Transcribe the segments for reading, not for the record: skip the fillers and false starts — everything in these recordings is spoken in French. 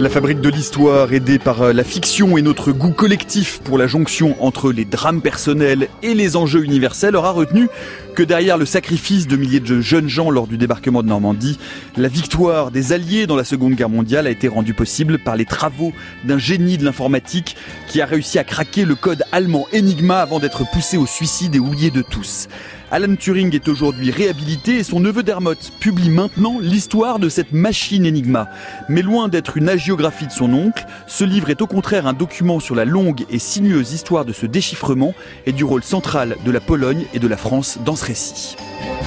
La fabrique de l'histoire, aidée par la fiction et notre goût collectif pour la jonction entre les drames personnels et les enjeux universels, aura retenu que derrière le sacrifice de milliers de jeunes gens lors du débarquement de Normandie, la victoire des Alliés dans la Seconde Guerre mondiale a été rendue possible par les travaux d'un génie de l'informatique qui a réussi à craquer le code allemand Enigma avant d'être poussé au suicide et oublié de tous. Alan Turing est aujourd'hui réhabilité et son neveu Dermot publie maintenant l'histoire de cette machine Enigma. Mais loin d'être une hagiographie de son oncle, ce livre est au contraire un document sur la longue et sinueuse histoire de ce déchiffrement et du rôle central de la Pologne et de la France dans ce récit.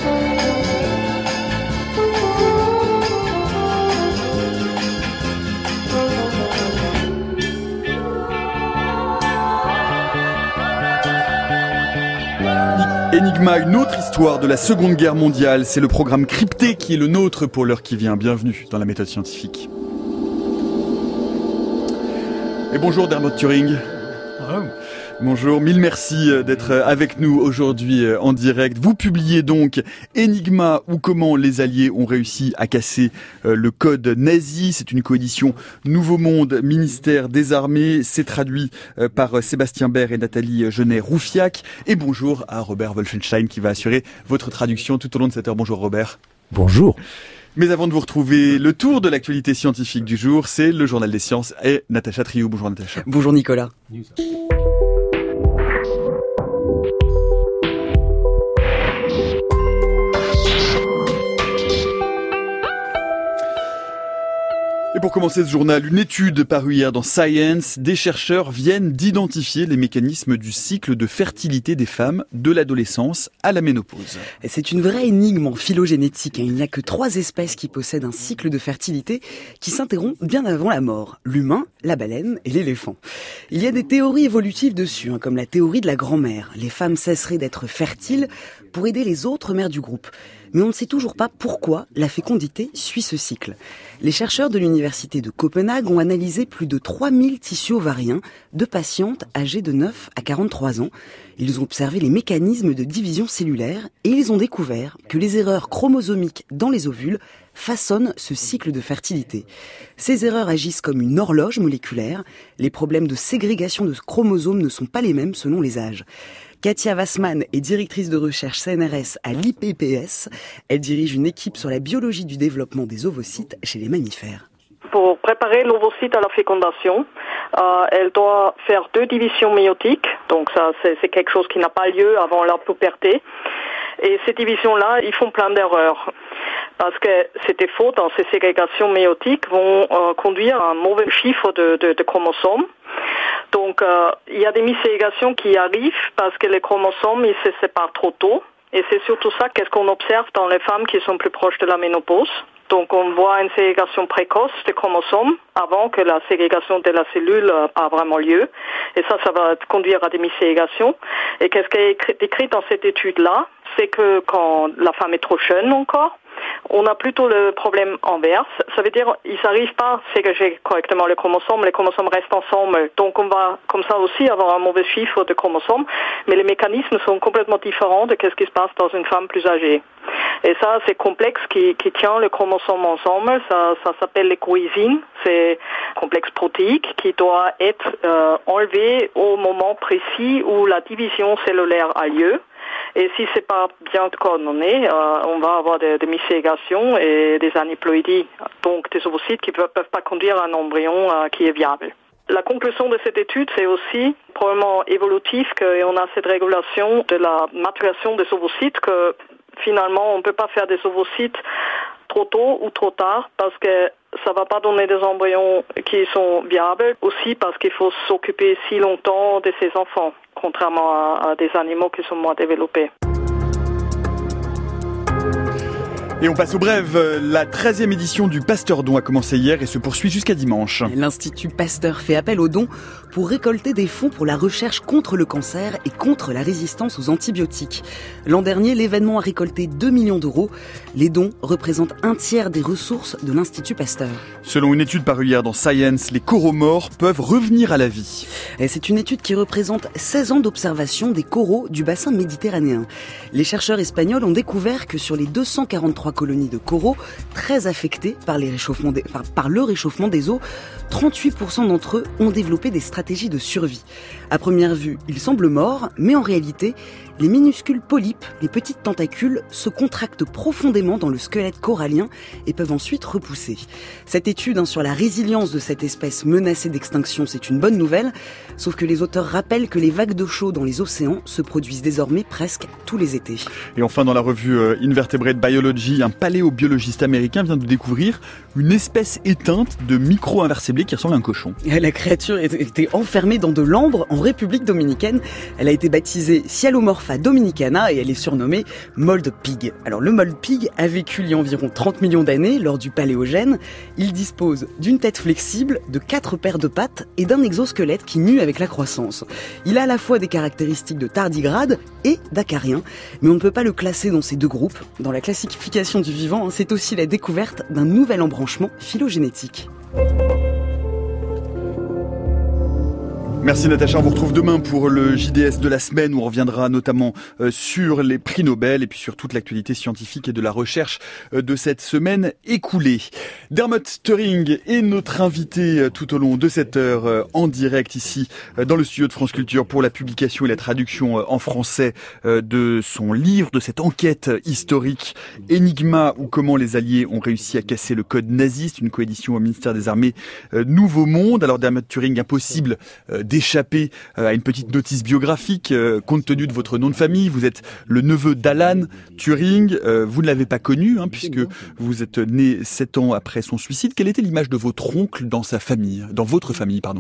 Enigma, une autre histoire de la Seconde Guerre mondiale. C'est le programme crypté qui est le nôtre pour l'heure qui vient. Bienvenue dans la méthode scientifique. Et bonjour Dermot Turing. Bonjour, mille merci d'être avec nous aujourd'hui en direct. Vous publiez donc Enigma ou comment les Alliés ont réussi à casser le code nazi. C'est une coédition Nouveau Monde, ministère des Armées. C'est traduit par Sébastien Baird et Nathalie Genet-Roufiac. Et bonjour à Robert Wolfenstein qui va assurer votre traduction tout au long de cette heure. Bonjour Robert. Bonjour. Mais avant de vous retrouver, le tour de l'actualité scientifique du jour, c'est le Journal des Sciences et Natacha Triou. Bonjour Natacha. Bonjour Nicolas. Et pour commencer ce journal, une étude parue hier dans Science, des chercheurs viennent d'identifier les mécanismes du cycle de fertilité des femmes de l'adolescence à la ménopause. Et c'est une vraie énigme en phylogénétique. Il n'y a que 3 espèces qui possèdent un cycle de fertilité qui s'interrompt bien avant la mort. L'humain, la baleine et l'éléphant. Il y a des théories évolutives dessus, comme la théorie de la grand-mère. Les femmes cesseraient d'être fertiles pour aider les autres mères du groupe. Mais on ne sait toujours pas pourquoi la fécondité suit ce cycle. Les chercheurs de l'université de Copenhague ont analysé plus de 3000 tissus ovariens de patientes âgées de 9 à 43 ans. Ils ont observé les mécanismes de division cellulaire et ils ont découvert que les erreurs chromosomiques dans les ovules façonnent ce cycle de fertilité. Ces erreurs agissent comme une horloge moléculaire. Les problèmes de ségrégation de chromosomes ne sont pas les mêmes selon les âges. Katia Wassman est directrice de recherche CNRS à l'IPPS. Elle dirige une équipe sur la biologie du développement des ovocytes chez les mammifères. Pour préparer l'ovocyte à la fécondation, elle doit faire 2 divisions méiotiques. Donc ça, c'est quelque chose qui n'a pas lieu avant la puberté. Et ces divisions-là, ils font plein d'erreurs. Parce que ces fautes dans ces ségrégations méiotiques vont conduire à un mauvais chiffre de chromosomes. Donc, il y a des misségations qui arrivent parce que les chromosomes, ils se séparent trop tôt. Et c'est surtout ça qu'est-ce qu'on observe dans les femmes qui sont plus proches de la ménopause. Donc, on voit une ségrégation précoce des chromosomes avant que la ségrégation de la cellule a vraiment lieu. Et ça va conduire à des misségations. Et qu'est-ce qui est écrit dans cette étude-là? C'est que quand la femme est trop jeune encore, on a plutôt le problème inverse. Ça veut dire ils n'arrivent pas à ségréger correctement les chromosomes restent ensemble. Donc on va comme ça aussi avoir un mauvais chiffre de chromosomes, mais les mécanismes sont complètement différents de ce qui se passe dans une femme plus âgée. Et ça, c'est complexe qui tient les chromosomes ensemble. Ça s'appelle les coésines. C'est un complexe protéique qui doit être enlevé au moment précis où la division cellulaire a lieu. Et si c'est pas bien coordonné, on va avoir des misségations et des aneuploïdies, donc des ovocytes qui peuvent pas conduire à un embryon qui est viable. La conclusion de cette étude, c'est aussi probablement évolutif qu'on a cette régulation de la maturation des ovocytes que finalement on peut pas faire des ovocytes trop tôt ou trop tard parce que ça va pas donner des embryons qui sont viables, aussi parce qu'il faut s'occuper si longtemps de ces enfants, contrairement à des animaux qui sont moins développés. Et on passe aux brèves. La 13e édition du Pasteur Don a commencé hier et se poursuit jusqu'à dimanche. L'Institut Pasteur fait appel aux dons pour récolter des fonds pour la recherche contre le cancer et contre la résistance aux antibiotiques. L'an dernier, l'événement a récolté 2 millions d'euros. Les dons représentent un tiers des ressources de l'Institut Pasteur. Selon une étude parue hier dans Science, les coraux morts peuvent revenir à la vie. Et c'est une étude qui représente 16 ans d'observation des coraux du bassin méditerranéen. Les chercheurs espagnols ont découvert que sur les 243 3 colonies de coraux très affectées par le réchauffement des eaux. 38% d'entre eux ont développé des stratégies de survie. À première vue, ils semblent morts, mais en réalité, les minuscules polypes, les petites tentacules, se contractent profondément dans le squelette corallien et peuvent ensuite repousser. Cette étude sur la résilience de cette espèce menacée d'extinction, c'est une bonne nouvelle, sauf que les auteurs rappellent que les vagues d'eau chaude dans les océans se produisent désormais presque tous les étés. Et enfin, dans la revue Invertebrate Biology, un paléobiologiste américain vient de découvrir une espèce éteinte de micro-invertébrés qui ressemble à un cochon. La créature était enfermée dans de l'ambre en République dominicaine. Elle a été baptisée Cyalomorpha dominicana et elle est surnommée Mold Pig. Alors le Mold Pig a vécu il y a environ 30 millions d'années lors du Paléogène. Il dispose d'une tête flexible, de 4 paires de pattes et d'un exosquelette qui mue avec la croissance. Il a à la fois des caractéristiques de tardigrade et d'acarien, mais on ne peut pas le classer dans ces deux groupes. Dans la classification du vivant, c'est aussi la découverte d'un nouvel embranchement phylogénétique. Merci Natacha, on vous retrouve demain pour le JDS de la semaine où on reviendra notamment sur les prix Nobel et puis sur toute l'actualité scientifique et de la recherche de cette semaine écoulée. Dermot Turing est notre invité tout au long de cette heure en direct ici dans le studio de France Culture pour la publication et la traduction en français de son livre, de cette enquête historique Enigma ou comment les Alliés ont réussi à casser le code naziste, une coédition au ministère des Armées Nouveau Monde. Alors Dermot Turing, impossible d'échapper à une petite notice biographique compte tenu de votre nom de famille. Vous êtes le neveu d'Alan Turing. Vous ne l'avez pas connu puisque vous êtes né 7 ans après son suicide. Quelle était l'image de votre oncle dans sa famille, dans votre famille, pardon?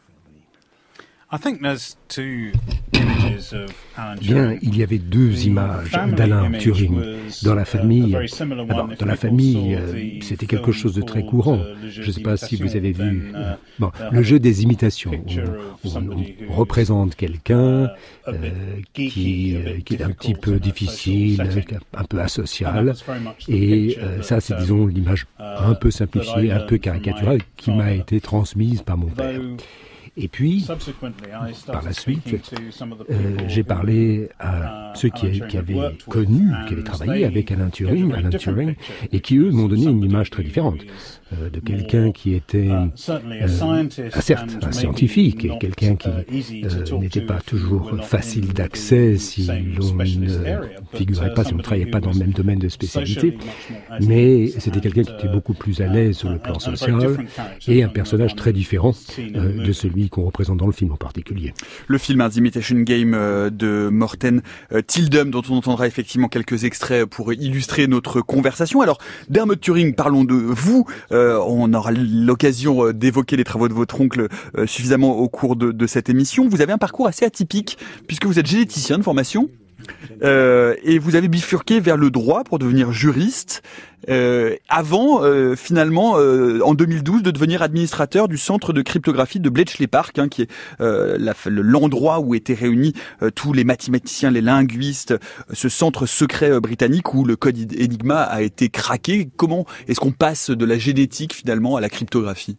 Bien, il y avait 2 images d'Alan Turing dans la famille. Dans la famille, c'était quelque chose de très courant. Je ne sais pas si vous avez vu le jeu des imitations, où on représente quelqu'un qui est un petit peu difficile, un peu asocial. Et ça, c'est, disons, l'image un peu simplifiée, un peu caricaturale, qui m'a été transmise par mon père. Et puis, par la suite, j'ai parlé à ceux qui avaient connu, qui avaient travaillé avec Alan Turing, et qui, eux, m'ont donné une image très différente de quelqu'un qui était, certes, un scientifique, et quelqu'un qui n'était pas toujours facile d'accès si l'on ne figurait pas, si on ne travaillait pas dans le même domaine de spécialité, mais c'était quelqu'un qui était beaucoup plus à l'aise sur le plan social, et un personnage très différent de celui qu'on représente dans le film en particulier. Le film The Imitation Game de Morten Tildum, dont on entendra effectivement quelques extraits pour illustrer notre conversation. Alors, Dermot Turing, parlons de vous. On aura l'occasion d'évoquer les travaux de votre oncle suffisamment au cours de cette émission. Vous avez un parcours assez atypique, puisque vous êtes généticien de formation. Et vous avez bifurqué vers le droit pour devenir juriste, avant finalement en 2012 de devenir administrateur du centre de cryptographie de Bletchley Park, qui est l'endroit où étaient réunis tous les mathématiciens, les linguistes, ce centre secret britannique où le code Enigma a été craqué. Comment est-ce qu'on passe de la génétique finalement à la cryptographie?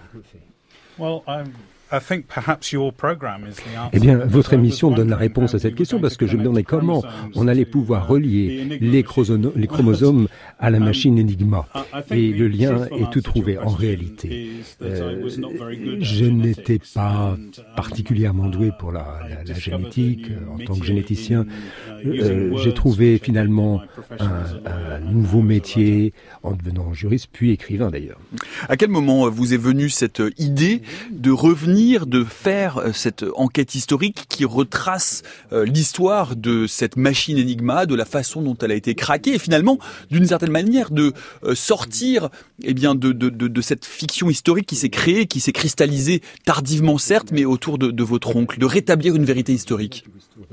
Eh bien, votre émission donne la réponse à cette question parce que je me demandais comment on allait pouvoir relier les chromosomes à la machine Enigma. Et le lien est tout trouvé en réalité. Je n'étais pas particulièrement doué pour la génétique en tant que généticien. J'ai trouvé finalement un nouveau métier en devenant juriste, puis écrivain d'ailleurs. À quel moment vous est venue cette idée de revenir, de faire cette enquête historique qui retrace l'histoire de cette machine Enigma, de la façon dont elle a été craquée et finalement, d'une certaine manière, de sortir de cette fiction historique qui s'est créée, qui s'est cristallisée tardivement certes, mais autour de votre oncle, de rétablir une vérité historique?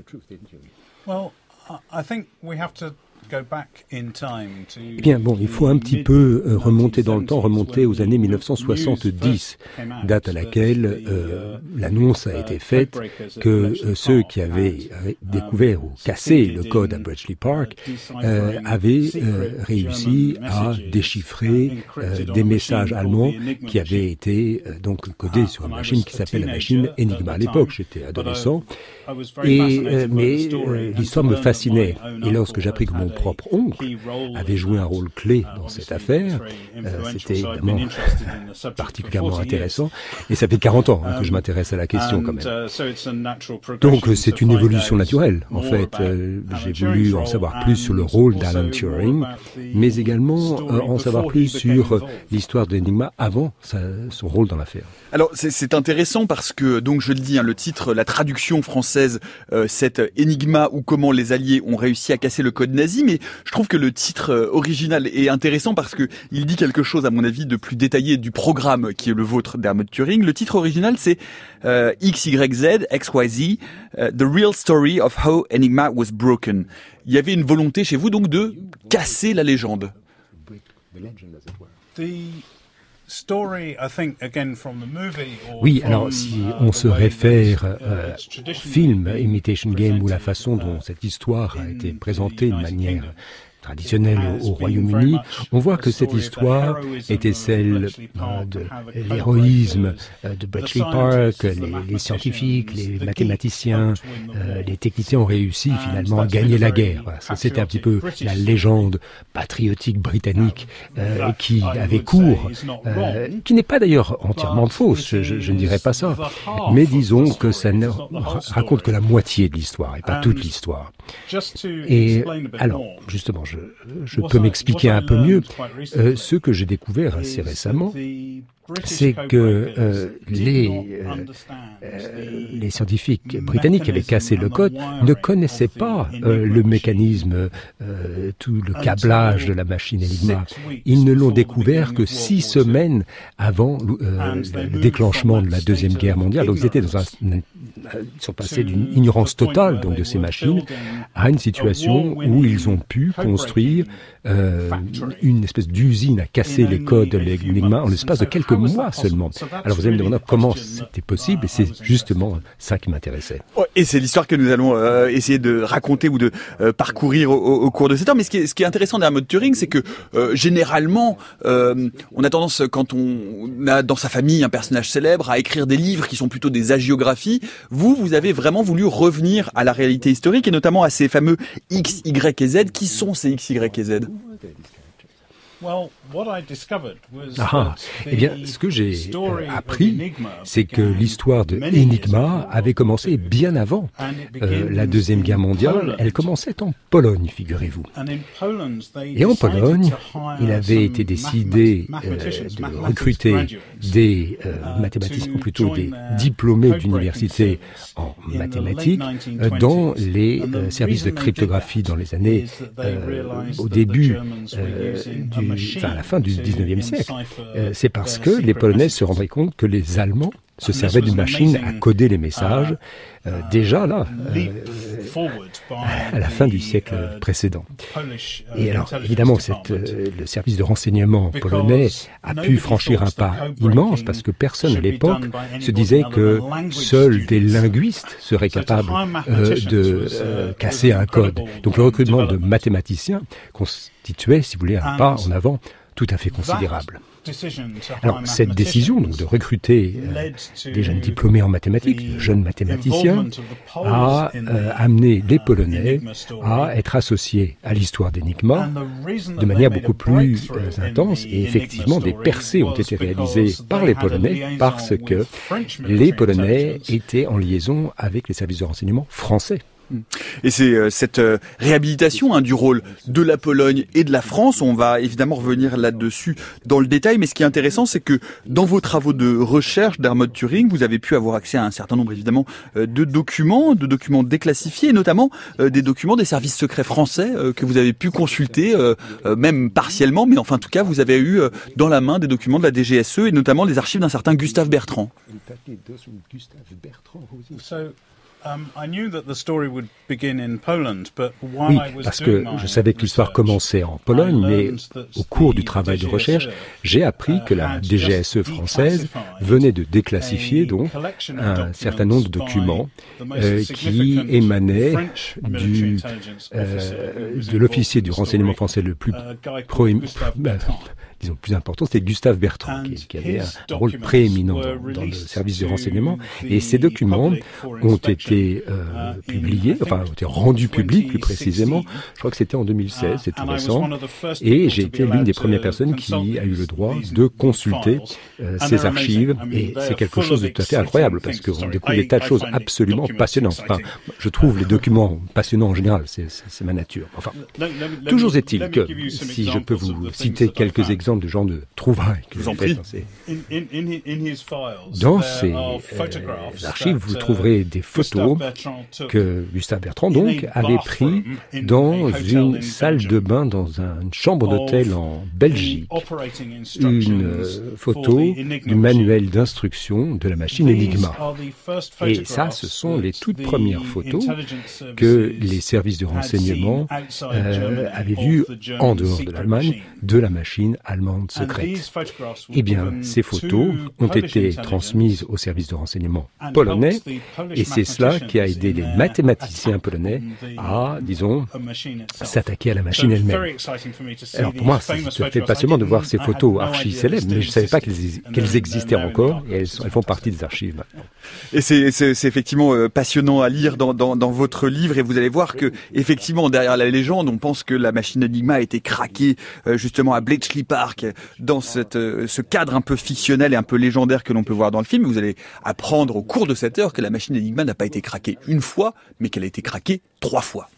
Eh bien, il faut un petit peu remonter dans le temps, remonter aux années 1970, date à laquelle l'annonce a été faite que ceux qui avaient découvert ou cassé le code à Bletchley Park avaient réussi à déchiffrer des messages allemands qui avaient été donc codés sur une machine qui s'appelle la machine Enigma. À l'époque, j'étais adolescent. Mais l'histoire me fascinait. Et lorsque j'ai appris que mon propre oncle avait joué un rôle clé dans cette affaire, c'était évidemment particulièrement intéressant. Et ça fait 40 ans que je m'intéresse à la question quand même. Donc c'est une évolution naturelle. En fait, j'ai voulu en savoir plus sur le rôle d'Alan Turing, mais également en savoir plus sur l'histoire d'Enigma avant son rôle dans l'affaire. Alors c'est intéressant parce que, donc je le dis, le titre, la traduction française, c'est Enigma ou comment les Alliés ont réussi à casser le code nazi, mais je trouve que le titre original est intéressant parce que il dit quelque chose, à mon avis, de plus détaillé du programme qui est le vôtre d'Hermod Turing. Le titre original, c'est XYZ, XYZ, The Real Story of How Enigma Was Broken. Il y avait une volonté chez vous donc de casser la légende. Oui, alors si on se réfère au film Imitation Game ou la façon dont cette histoire a été présentée de manière traditionnelle au Royaume-Uni, on voit que cette histoire était celle de l'héroïsme de Bletchley Park, les scientifiques, les mathématiciens, les techniciens ont réussi finalement à gagner la guerre. Ça, c'était un petit peu la légende patriotique britannique qui avait cours, qui n'est pas d'ailleurs entièrement fausse, je ne dirais pas ça, mais disons que ça ne raconte que la moitié de l'histoire et pas toute l'histoire. Et alors, justement, je peux m'expliquer un peu mieux. Ce que j'ai découvert assez récemment, c'est que les scientifiques britanniques qui avaient cassé le code ne connaissaient pas le mécanisme, tout le câblage de la machine Enigma. Ils ne l'ont découvert que 6 semaines avant le déclenchement de la Deuxième Guerre mondiale. Donc ils sont passés d'une ignorance totale donc de ces machines à une situation où ils ont pu construire une espèce d'usine à casser les codes de l'Enigma en l'espace de quelques mois seulement. Alors vous allez me demander comment c'était possible, et c'est justement ça qui m'intéressait. Et c'est l'histoire que nous allons essayer de raconter ou de parcourir au cours de cette heure. Mais ce qui est intéressant d'Hermod Turing, c'est que généralement, on a tendance, quand on a dans sa famille un personnage célèbre, à écrire des livres qui sont plutôt des hagiographies. Vous avez vraiment voulu revenir à la réalité historique, et notamment à ces fameux X, Y et Z. Qui sont ces X, Y et Z ? Eh bien, ce que j'ai appris, c'est que l'histoire de Enigma avait commencé bien avant la Deuxième Guerre mondiale. Elle commençait en Pologne, figurez-vous. Et en Pologne, il avait été décidé de recruter des mathématiciens, ou plutôt des diplômés d'université en mathématiques, dans les services de cryptographie dans les années, au début à la fin du 19e siècle. C'est parce que les Polonais se rendaient compte que les Allemands se servaient d'une machine à coder les messages, déjà là, à la fin du siècle précédent. Et alors, évidemment, le service de renseignement polonais a pu franchir un pas immense, parce que personne à l'époque se disait que seuls des linguistes seraient capables de casser un code. Donc le recrutement de mathématiciens constituait, si vous voulez, un pas en avant tout à fait considérable. Alors, cette décision donc, de recruter des jeunes diplômés en mathématiques, de jeunes mathématiciens, a amené les Polonais à être associés à l'histoire d'Enigma de manière beaucoup plus intense. Et effectivement, des percées ont été réalisées par les Polonais parce que les Polonais étaient en liaison avec les services de renseignement français. Et c'est cette réhabilitation du rôle de la Pologne et de la France. On va évidemment revenir là-dessus dans le détail, mais ce qui est intéressant, c'est que dans vos travaux de recherche d'Hermod Turing, vous avez pu avoir accès à un certain nombre évidemment de documents déclassifiés, et notamment des documents des services secrets français que vous avez pu consulter, même partiellement, mais enfin en tout cas vous avez eu dans la main des documents de la DGSE et notamment les archives d'un certain Gustave Bertrand. Oui, parce que je savais que l'histoire commençait en Pologne, mais au cours du travail de recherche, j'ai appris que la DGSE française venait de déclassifier donc un certain nombre de documents qui émanaient de l'officier du renseignement français le plus disons, plus important, c'était Gustave Bertrand, qui avait un rôle prééminent dans le service de renseignement. Et ces documents ont été publiés, enfin, ont été rendus publics, plus précisément. Je crois que c'était en 2016, c'est tout récent. Et j'ai été l'une des premières personnes qui a eu le droit de consulter ces archives. Et c'est quelque chose de tout à fait incroyable, parce qu'on découvre des tas de choses absolument passionnantes. Enfin, je trouve les documents passionnants en général, c'est ma nature. Enfin, toujours est-il que, si je peux vous citer quelques exemples de genre de trouvailles que j'ai faites dans ces archives, vous trouverez des photos que Gustave Bertrand, donc, avait prises dans une salle de bain dans une chambre d'hôtel en Belgique. Une photo du manuel d'instruction de la machine Enigma. Et ça, ce sont les toutes premières photos que les services de renseignement avaient vues en dehors de l'Allemagne de la machine allemande secrète. Eh bien, ces photos ont été transmises aux services de renseignement polonais, et c'est cela qui a aidé les mathématiciens polonais à, disons, s'attaquer à la machine elle-même. Alors pour moi, c'est tout à fait passionnant de voir ces photos archi-célèbres, mais je ne savais pas qu'elles existaient encore, et elles font partie des archives maintenant. Et c'est effectivement passionnant à lire dans votre livre, et vous allez voir que, effectivement, derrière la légende, on pense que la machine Enigma a été craquée justement à Bletchley Park, dans ce cadre un peu fictionnel et un peu légendaire que l'on peut voir dans le film. Vous allez apprendre au cours de cette heure que la machine Enigma n'a pas été craquée une fois, mais qu'elle a été craquée 3 fois.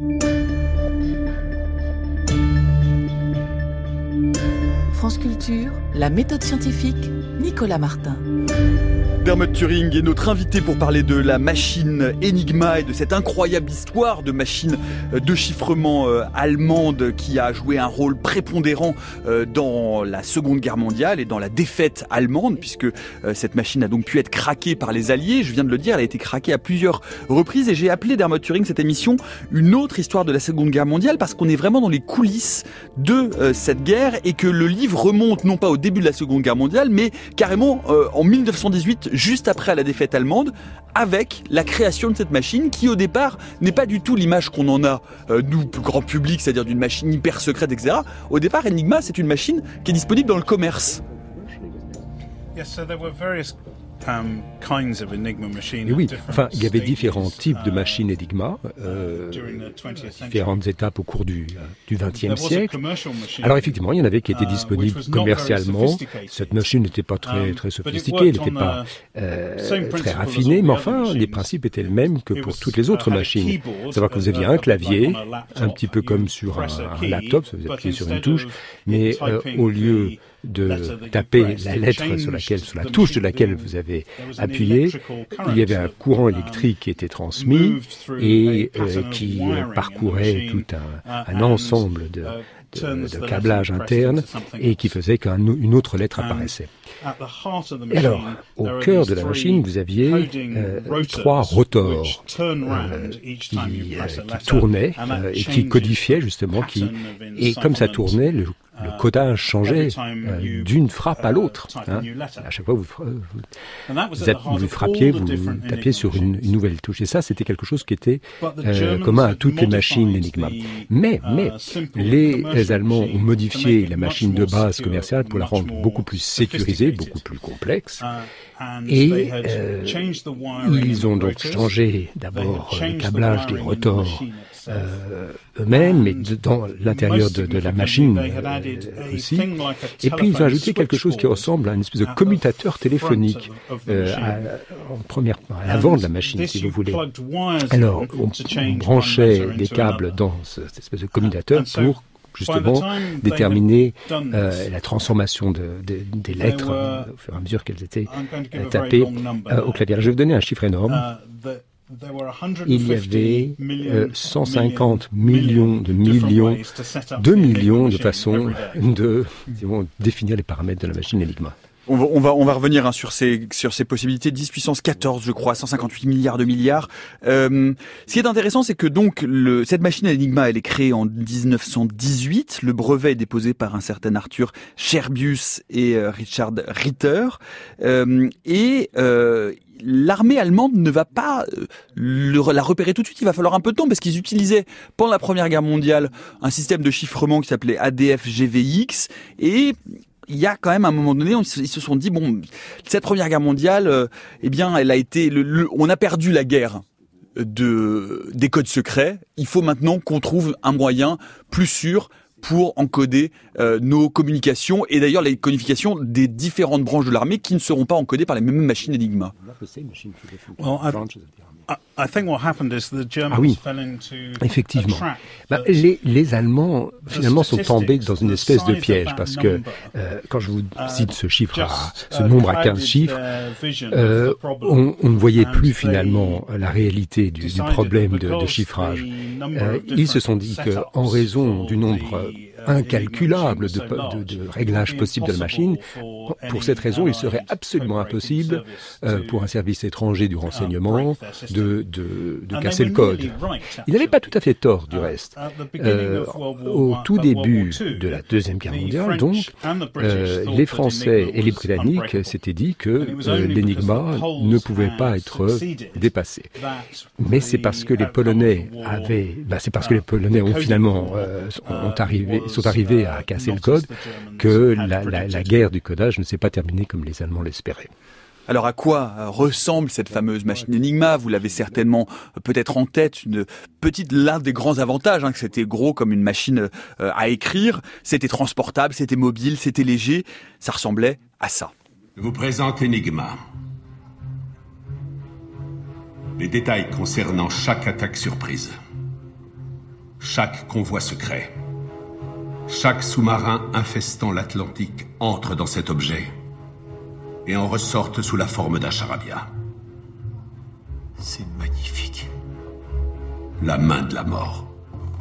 France Culture, la méthode scientifique, Nicolas Martin. Dermot Turing est notre invité pour parler de la machine Enigma et de cette incroyable histoire de machine de chiffrement allemande qui a joué un rôle prépondérant dans la Seconde Guerre mondiale et dans la défaite allemande, puisque cette machine a donc pu être craquée par les Alliés. Je viens de le dire, elle a été craquée à plusieurs reprises, et j'ai appelé Dermot Turing cette émission une autre histoire de la Seconde Guerre mondiale, parce qu'on est vraiment dans les coulisses de cette guerre, et que le livre remonte non pas au début de la Seconde Guerre mondiale, mais carrément en 1918, juste après la défaite allemande, avec la création de cette machine qui, au départ, n'est pas du tout l'image qu'on en a, nous, grand public, c'est-à-dire d'une machine hyper secrète, etc. Au départ, Enigma, c'est une machine qui est disponible dans le commerce. Et oui, enfin, il y avait différents types de machines Enigma, différentes étapes au cours du XXe siècle. Alors effectivement, il y en avait qui étaient disponibles commercialement. Cette machine n'était pas très sophistiquée, elle n'était pas très raffinée, mais enfin, les principes étaient les mêmes que pour toutes les autres machines. Savoir que vous aviez un clavier, un petit peu comme sur un laptop, ça vous appuyez sur une touche, mais au lieu de taper la lettre sur la touche de laquelle vous avez appuyé, il y avait un courant électrique qui était transmis et qui parcourait tout un ensemble de câblage interne et qui faisait qu'une autre lettre apparaissait. Et alors, au cœur de la machine, vous aviez 3 rotors qui tournaient et qui codifiaient justement, et comme ça tournait, le codage changeait d'une frappe à l'autre. Hein. À chaque fois, vous frappiez, vous tapiez sur une nouvelle touche. Et ça, c'était quelque chose qui était commun à toutes les machines Enigma. Mais les Allemands ont modifié la machine de base commerciale pour la rendre beaucoup plus sécurisée, beaucoup plus complexe. Et ils ont donc changé d'abord le câblage des rotors eux-mêmes, mais dans l'intérieur de la machine aussi. Et puis ils ont ajouté quelque chose qui ressemble à une espèce de commutateur téléphonique à l'avant de la machine, si vous voulez. Alors on branchait des câbles dans cette espèce de commutateur pour justement déterminer la transformation des lettres au fur et à mesure qu'elles étaient tapées au clavier. Je vais vous donner un chiffre énorme. Il y avait 150 millions de façons de définir les paramètres de la machine Enigma. On va revenir sur ces possibilités. 10 puissance 14, je crois, 158 milliards de milliards. Ce qui est intéressant, c'est que donc cette machine Enigma, elle est créée en 1918. Le brevet est déposé par un certain Arthur Scherbius et Richard Ritter. l'armée allemande ne va pas la repérer tout de suite. Il va falloir un peu de temps parce qu'ils utilisaient pendant la Première Guerre mondiale un système de chiffrement qui s'appelait ADF-GVX et il y a quand même à un moment donné, ils se sont dit bon, cette Première Guerre mondiale, eh bien, elle a été, on a perdu la guerre des codes secrets. Il faut maintenant qu'on trouve un moyen plus sûr pour encoder nos communications et d'ailleurs les communications des différentes branches de l'armée qui ne seront pas encodées par les mêmes machines Enigma. Ah oui, effectivement. Les Allemands, finalement, sont tombés dans une espèce de piège parce que, quand je vous cite ce nombre à 15 chiffres, on ne voyait plus finalement la réalité du problème de chiffrage. Ils se sont dit qu'en raison du nombre incalculable de réglages possibles de la machine, pour cette raison, il serait absolument impossible pour un service étranger du renseignement de casser le code. Il n'avait pas tout à fait tort, du reste. Au tout début de la Deuxième Guerre mondiale, donc, les Français et les Britanniques s'étaient dit que l'Enigma ne pouvait pas être dépassé. Mais c'est parce que les Polonais ont finalement sont arrivés à casser le code que la guerre du codage ne s'est pas terminée comme les Allemands l'espéraient. Alors à quoi ressemble cette fameuse machine Enigma ? Vous l'avez certainement peut-être en tête, l'un des grands avantages, que c'était gros comme une machine à écrire, c'était transportable, c'était mobile, c'était léger, ça ressemblait à ça. Je vous présente Enigma. Les détails concernant chaque attaque surprise, chaque convoi secret, chaque sous-marin infestant l'Atlantique entre dans cet objet et en ressortent sous la forme d'un charabia. C'est magnifique. La main de la mort.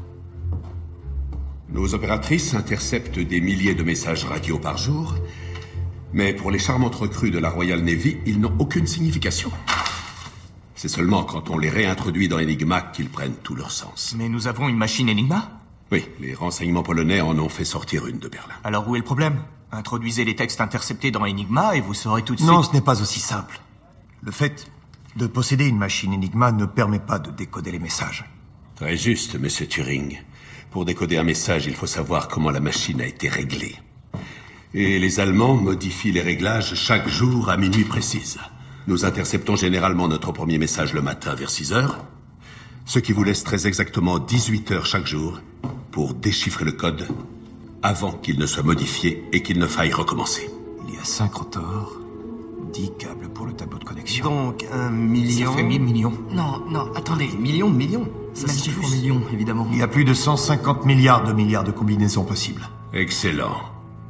Nos opératrices interceptent des milliers de messages radio par jour, mais pour les charmantes recrues de la Royal Navy, ils n'ont aucune signification. C'est seulement quand on les réintroduit dans Enigma qu'ils prennent tout leur sens. Mais nous avons une machine Enigma ? Oui, les renseignements polonais en ont fait sortir une de Berlin. Alors où est le problème ? Introduisez les textes interceptés dans Enigma et vous saurez tout de suite... Non, ce n'est pas aussi simple. Le fait de posséder une machine Enigma ne permet pas de décoder les messages. Très juste, monsieur Turing. Pour décoder un message, il faut savoir comment la machine a été réglée. Et les Allemands modifient les réglages chaque jour à minuit précise. Nous interceptons généralement notre premier message le matin vers 6 heures, ce qui vous laisse très exactement 18 heures chaque jour pour déchiffrer le code avant qu'il ne soit modifié et qu'il ne faille recommencer. Il y a 5 rotors, 10 câbles pour le tableau de connexion. Donc 1 million... Ça fait 1000 millions. Non, attendez, millions de millions. Ça se chiffre en millions, évidemment. Il y a plus de 150 milliards de combinaisons possibles. Excellent.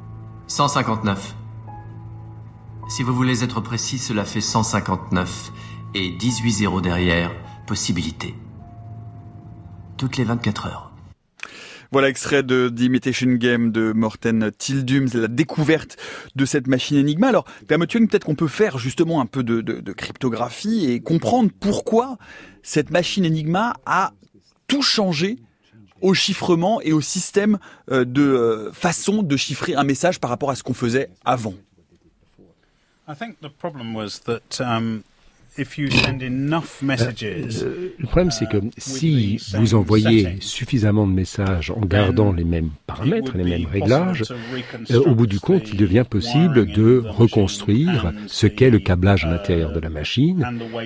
159. Si vous voulez être précis, cela fait 159. Et 18 zéros derrière, possibilité. Toutes les 24 heures. Voilà, extrait de The Imitation Game de Morten Tildum, la découverte de cette machine Enigma. Alors, peut-être qu'on peut faire justement un peu de cryptographie et comprendre pourquoi cette machine Enigma a tout changé au chiffrement et au système de façon de chiffrer un message par rapport à ce qu'on faisait avant. I think the problem was that if you send enough messages, le problème, c'est que si vous envoyez suffisamment de messages en gardant les mêmes paramètres, les mêmes réglages, au bout du compte, il devient possible de reconstruire ce qu'est le câblage à l'intérieur de la machine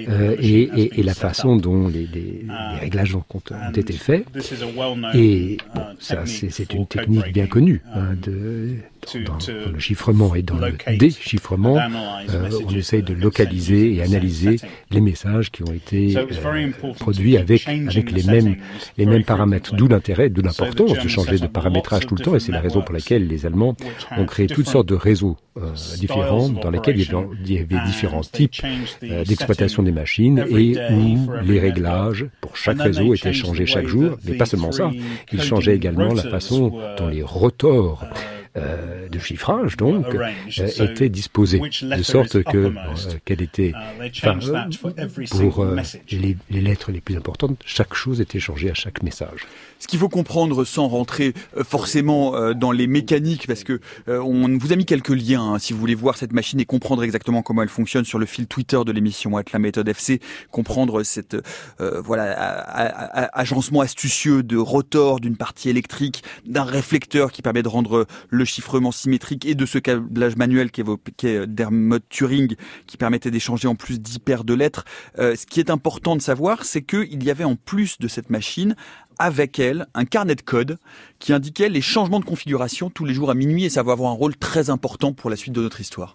et la façon dont les réglages ont été faits. Et bon, ça, c'est une technique bien connue dans le chiffrement et dans le déchiffrement. On essaye de localiser et analyser les messages qui ont été produits avec les mêmes paramètres. D'où l'intérêt, d'où l'importance de changer de paramétrage tout le temps. Et c'est la raison pour laquelle les Allemands ont créé toutes sortes de réseaux différents dans lesquels il y avait différents types d'exploitation des machines et où les réglages pour chaque réseau étaient changés chaque jour. Mais pas seulement ça, ils changeaient également la façon dont les rotors de chiffrage, donc, était disposée, de sorte que qu'elle était, pour les lettres les plus importantes, chaque chose était changée à chaque message. Ce qu'il faut comprendre, sans rentrer forcément dans les mécaniques, parce que on vous a mis quelques liens, si vous voulez voir cette machine et comprendre exactement comment elle fonctionne sur le fil Twitter de l'émission @ la méthode FC, comprendre cette agencement astucieux de rotor d'une partie électrique, d'un réflecteur qui permet de rendre le chiffrement symétrique et de ce câblage manuel qu'évoquait Dermot Turing qui permettait d'échanger en plus 10 paires de lettres. Ce qui est important de savoir, c'est qu'il y avait en plus de cette machine avec elle un carnet de code qui indiquait les changements de configuration tous les jours à minuit, et ça va avoir un rôle très important pour la suite de notre histoire.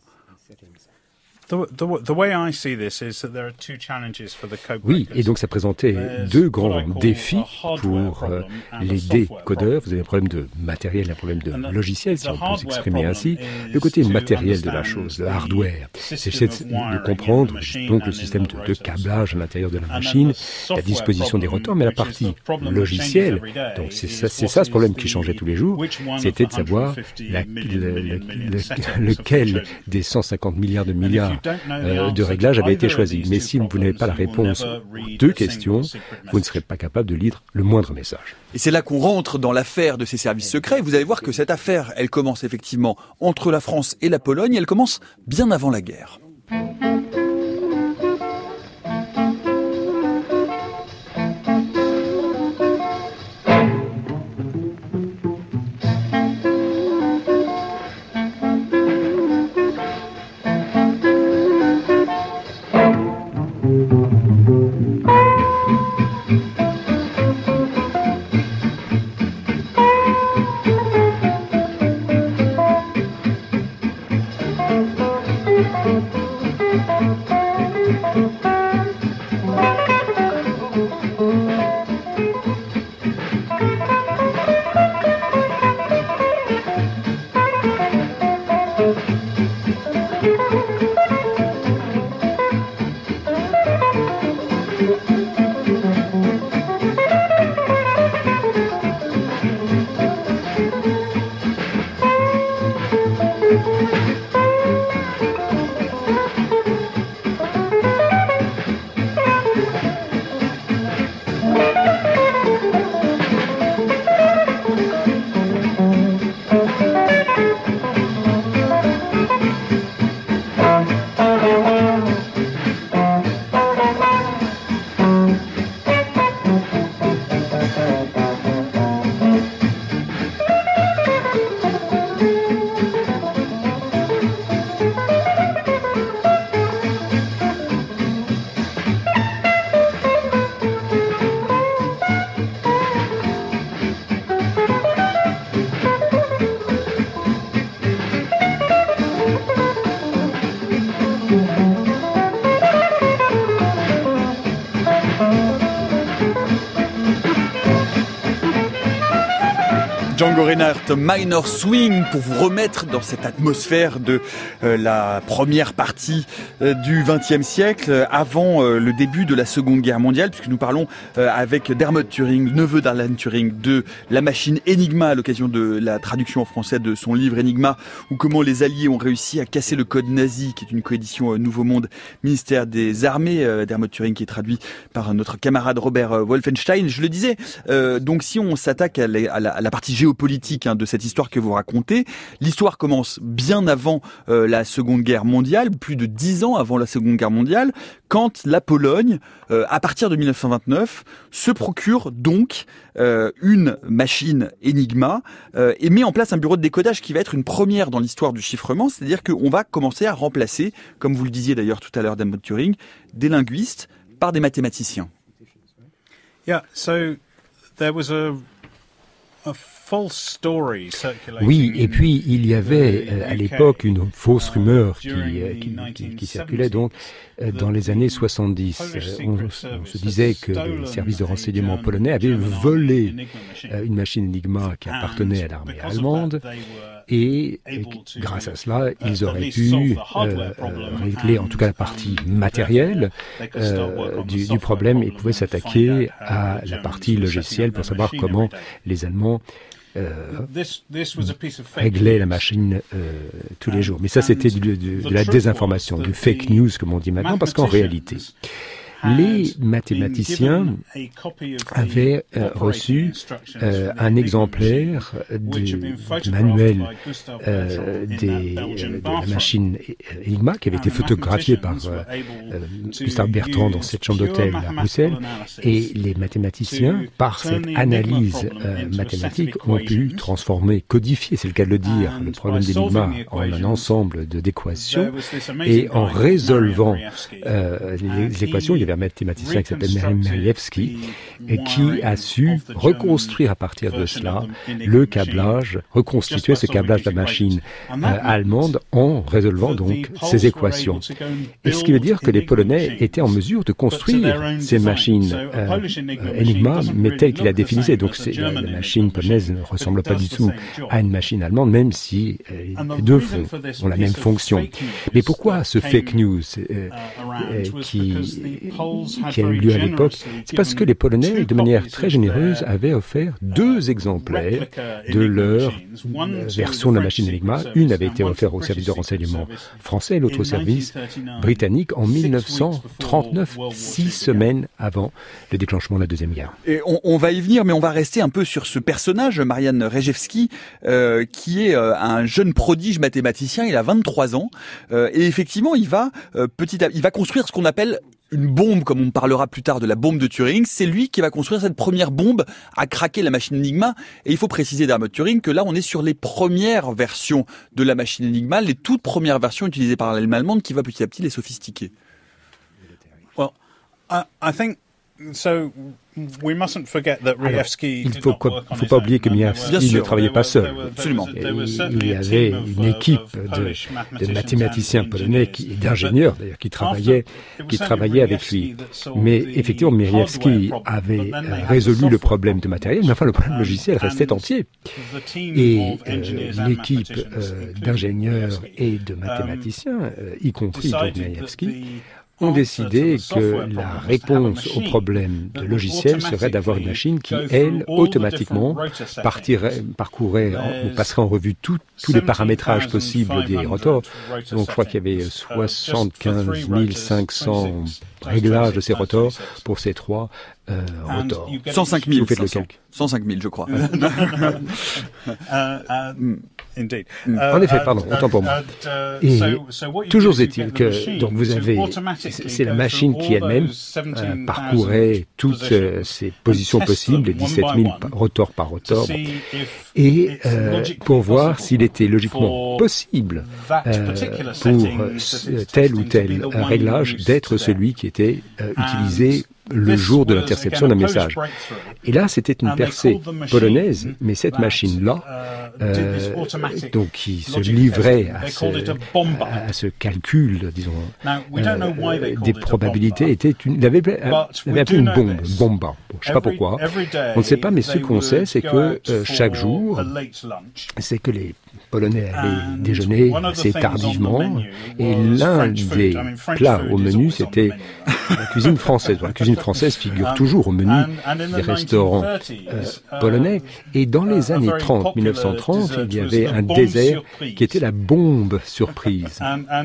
Oui, et donc ça présentait deux grands défis pour les décodeurs. Vous avez un problème de matériel, un problème de logiciel, si on peut s'exprimer ainsi. Le côté matériel de la chose, le hardware, c'est de comprendre donc le système de câblage à l'intérieur de la machine, la disposition des rotors, mais la partie logicielle. Donc c'est ça ce problème qui changeait tous les jours, c'était de savoir lequel des 150 milliards de réglages avait été choisi. Mais si vous n'avez pas la réponse aux deux questions, vous ne serez pas capable de lire le moindre message. Et c'est là qu'on rentre dans l'affaire de ces services secrets. Vous allez voir que cette affaire, elle commence effectivement entre la France et la Pologne. Elle commence bien avant la guerre. Django Reinhardt, Minor Swing, pour vous remettre dans cette atmosphère de la première partie du XXe siècle, avant le début de la Seconde Guerre mondiale, puisque nous parlons avec Dermot Turing, neveu d'Alan Turing, de la machine Enigma, à l'occasion de la traduction en français de son livre Enigma, ou comment les Alliés ont réussi à casser le code nazi, qui est une coédition Nouveau Monde, ministère des Armées. Dermot Turing qui est traduit par notre camarade Robert Wolfenstein. Je le disais, donc si on s'attaque à la partie géopolitique de cette histoire que vous racontez, l'histoire commence bien avant la Seconde Guerre mondiale, plus de 10 ans avant la Seconde Guerre mondiale, quand la Pologne, à partir de 1929, se procure donc une machine Enigma et met en place un bureau de décodage qui va être une première dans l'histoire du chiffrement, c'est-à-dire qu'on va commencer à remplacer, comme vous le disiez d'ailleurs tout à l'heure Dermot Turing, des linguistes par des mathématiciens. Yeah, so there was a Oui, et puis il y avait à l'époque une fausse rumeur qui circulait donc dans les années 70. On se disait que les services de renseignement polonais avaient volé une machine Enigma qui appartenait à l'armée allemande et grâce à cela, ils auraient pu régler en tout cas la partie matérielle du problème et pouvaient s'attaquer à la partie logicielle pour savoir comment les Allemands réglait la machine tous les jours. Mais ça, c'était de la désinformation, du fake news, comme on dit maintenant, parce qu'en réalité, les mathématiciens avaient reçu un exemplaire du manuel de la machine Enigma qui avait été photographié par Gustave Bertrand dans cette chambre d'hôtel à Bruxelles. Et les mathématiciens, par cette analyse mathématique, ont pu transformer, codifier, c'est le cas de le dire, le problème d'Enigma en un ensemble d'équations. Et en résolvant les équations, il y avait un mathématicien qui s'appelle Merejewski et qui a su reconstruire à partir de cela le câblage, reconstituer ce câblage de la machine allemande en résolvant donc ces équations. Et ce qui veut dire que les Polonais étaient en mesure de construire ces machines Enigma, mais telles qu'il a définissées. Donc la machine polonaise ne ressemble pas du tout à une machine allemande, même si les deux ont la même fonction. Mais pourquoi ce fake news qui a eu lieu à l'époque? C'est parce que les Polonais, de manière très généreuse, avaient offert 2 exemplaires de leur version de la machine Enigma. Une avait été offerte au service de renseignement français et l'autre au service britannique en 1939, 6 semaines avant le déclenchement de la Deuxième Guerre. Et on va y venir, mais on va rester un peu sur ce personnage, Marian Rejewski, qui est un jeune prodige mathématicien. Il a 23 ans et effectivement, il va construire ce qu'on appelle une bombe, comme on parlera plus tard de la bombe de Turing. C'est lui qui va construire cette première bombe à craquer la machine Enigma. Et il faut préciser d'Hermann Turing que là, on est sur les premières versions de la machine Enigma, les toutes premières versions utilisées par l'Allemagne allemande, qui va petit à petit les sophistiquer. Well, I think so. We mustn't forget that Rejewski. Il ne faut pas oublier que Rejewski ne travaillait pas seul. Absolument. Il y avait une équipe de mathématiciens polonais et d'ingénieurs d'ailleurs qui travaillaient avec lui. Mais effectivement, Rejewski avait résolu le problème de matériel, mais enfin le problème logiciel restait entier. Et l'équipe d'ingénieurs et de mathématiciens, y compris Rejewski, ont décidé que la réponse au problème de logiciel serait d'avoir une machine qui, elle, automatiquement parcourrait ou passerait en revue tous les paramétrages possibles des rotors. Donc je crois qu'il y avait 75 500 réglages de ces rotors pour ces 3 rotors. 105 000, vous faites le calcul. 105 000, je crois. En effet, pardon, autant pour moi. Et toujours est-il que donc vous avez, c'est la machine qui elle-même parcourait toutes ces positions possibles, les 17 000 rotors par rotor, et pour voir s'il était logiquement possible pour tel ou tel réglage d'être celui qui était utilisé le jour de l'interception d'un message. Et là, c'était une percée polonaise, mais cette machine-là, donc qui se livrait à ce calcul, disons, des probabilités, il avait appelé une bombe, bomba. Bon, je ne sais pas pourquoi. On ne sait pas, mais ce qu'on sait, c'est que chaque jour, c'est que les Polonais allaient déjeuner assez tardivement, et l'un des plats au menu, c'était la cuisine française. La cuisine française figure toujours au menu des restaurants polonais. Et dans les années 1930, il y avait un dessert qui était la bombe surprise.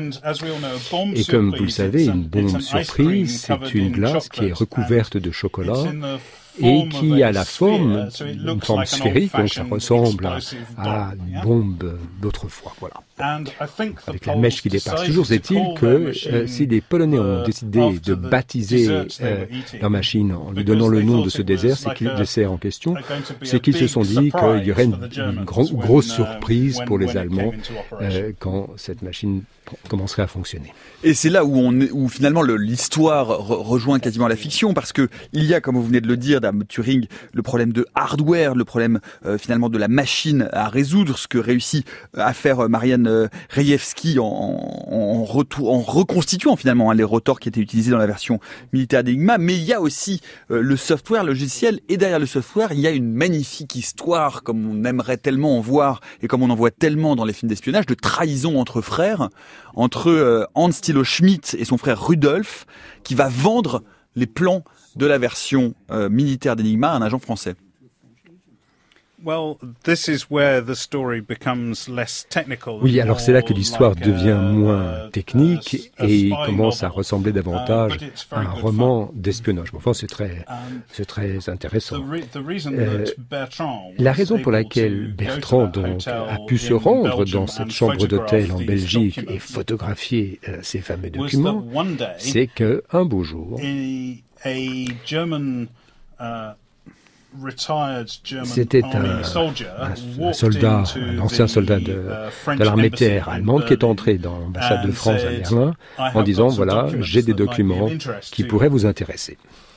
Et comme vous le savez, une bombe surprise, c'est une glace qui est recouverte de chocolat et qui a la forme d'une forme sphérique, donc ça ressemble à une bombe d'autrefois, voilà. Avec la mèche qui dépasse. Toujours est-il que si les Polonais ont décidé de baptiser leur machine en lui donnant le nom de ce dessert en question, c'est qu'ils se sont dit qu'il y aurait une grosse surprise pour les Allemands quand cette machine commencerait à fonctionner. Et c'est là où finalement l'histoire rejoint quasiment la fiction, parce que il y a, comme vous venez de le dire, d'Hermann Turing, le problème de hardware, le problème finalement de la machine à résoudre, ce que réussit à faire Marian Rejewski en reconstituant finalement les rotors qui étaient utilisés dans la version militaire d'Enigma. Mais il y a aussi le software, le logiciel, et derrière le software, il y a une magnifique histoire, comme on aimerait tellement en voir et comme on en voit tellement dans les films d'espionnage, de trahison entre frères, entre Hans Thilo Schmidt et son frère Rudolf, qui va vendre les plans de la version militaire d'Enigma à un agent français. Oui, alors c'est là que l'histoire devient moins technique et il commence à ressembler davantage à un roman d'espionnage. Enfin, c'est très intéressant. La raison pour laquelle Bertrand donc a pu se rendre dans cette chambre d'hôtel en Belgique et photographier ces fameux documents, c'est qu'un beau jour, c'était un soldat, un ancien soldat de l'armée de terre allemande qui est entré dans l'ambassade de France à Berlin en disant « Voilà, j'ai des documents qui pourraient vous intéresser ».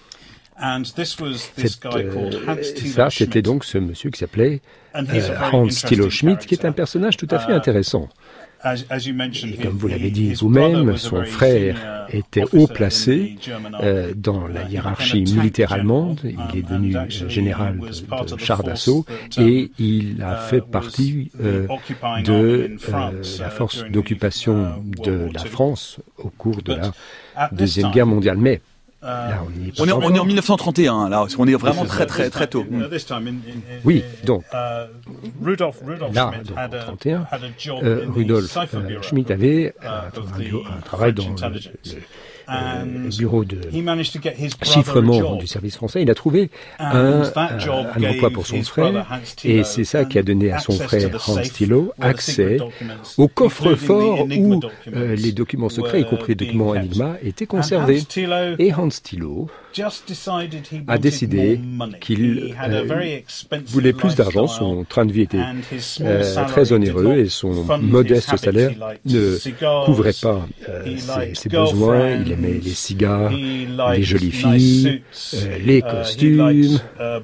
Ça, c'était donc ce monsieur qui s'appelait Hans Thilo Schmidt, qui est un personnage tout à fait intéressant. Et comme vous l'avez dit vous-même, son frère était haut placé dans la hiérarchie militaire allemande. Il est devenu général de chars d'assaut et il a fait partie de la force d'occupation de la France au cours de la Deuxième Guerre mondiale. Mais là, on est en 1931, là, on est vraiment très tôt. Oui, donc, là, en 1931, Rudolf Schmidt avait un travail dans le bureau de chiffrement du service français. Il a trouvé un emploi pour son frère et c'est ça qui a donné à son frère Hans Thilo accès au coffre-fort où les documents secrets, y compris les documents Enigma, étaient conservés. Et Hans Thilo a décidé qu'il voulait plus d'argent. Son train de vie était très onéreux et son modeste salaire ne couvrait pas ses besoins. Il aimait les cigares, les jolies filles, les costumes,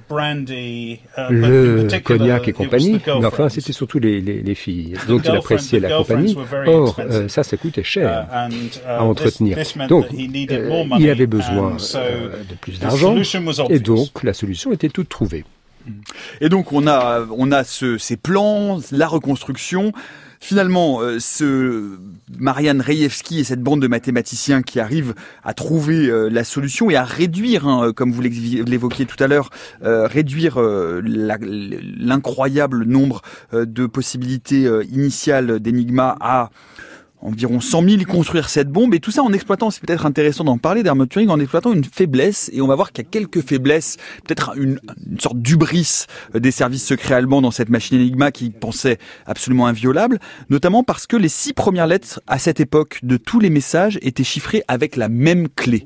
le cognac et compagnie. Mais enfin, c'était surtout les filles. Donc, il appréciait la compagnie. Or, ça coûtait cher à entretenir. Donc, il avait besoin de plus d'argent, et donc la solution était toute trouvée. Et donc on a ces plans, la reconstruction. Finalement, ce Marian Rejewski et cette bande de mathématiciens qui arrivent à trouver la solution et à réduire, comme vous l'évoquiez tout à l'heure, réduire l'incroyable nombre de possibilités initiales d'Enigma à environ 100 000, construire cette bombe, et tout ça en exploitant, c'est peut-être intéressant d'en parler d'Hermann Göring, en exploitant une faiblesse, et on va voir qu'il y a quelques faiblesses, peut-être une sorte d'hubris des services secrets allemands dans cette machine Enigma qui pensait absolument inviolable, notamment parce que les 6 premières lettres à cette époque de tous les messages étaient chiffrées avec la même clé.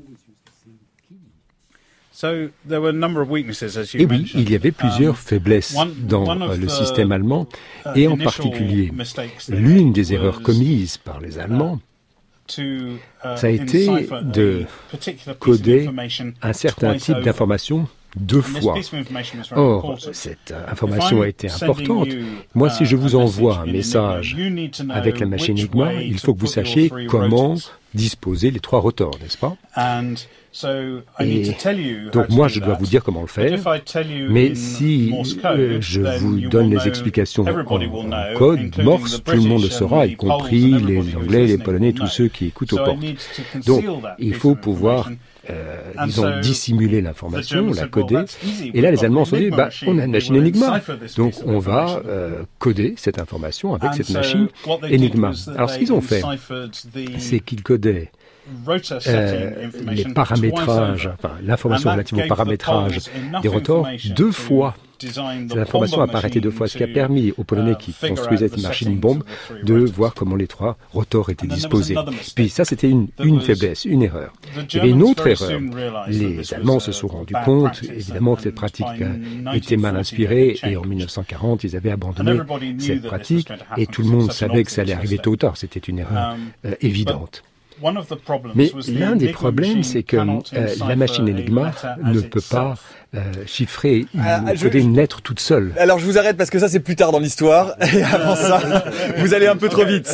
Et oui, il y avait plusieurs faiblesses dans le système allemand, et en particulier, l'une des erreurs commises par les Allemands, ça a été de coder un certain type d'information 2 fois. Or, cette information a été importante. Moi, si je vous envoie un message avec la machine Enigma, il faut que vous sachiez comment disposer les 3 rotors, n'est-ce pas? Et donc moi, je dois vous dire comment le faire, mais si je vous donne les explications en code Morse, tout le monde le saura, y compris les Anglais, les Polonais, tous ceux qui écoutent aux portes. Donc, il faut pouvoir dissimuler l'information, la coder. Et là, les Allemands se sont dit, on a une machine Enigma, donc on va coder cette information avec cette machine Enigma. Alors, ce qu'ils ont fait, c'est qu'ils codaient les paramétrages, l'information relative au paramétrage des rotors 2 fois. Cette information apparaissait 2 fois, ce qui a permis aux Polonais qui construisaient une machine bombe de voir comment les 3 rotors étaient disposés. Puis ça, c'était une faiblesse, une erreur. Il y avait une autre erreur. Les Allemands se sont rendus compte, évidemment, que cette pratique était mal inspirée, et en 1940, ils avaient abandonné cette pratique, et tout le monde savait que ça allait arriver tôt ou tard. C'était une erreur évidente. Mais l'un des problèmes, c'est que la machine Enigma ne peut pas chiffrer, coder une lettre toute seule. Alors je vous arrête parce que ça c'est plus tard dans l'histoire, et avant ça, vous allez un peu trop vite.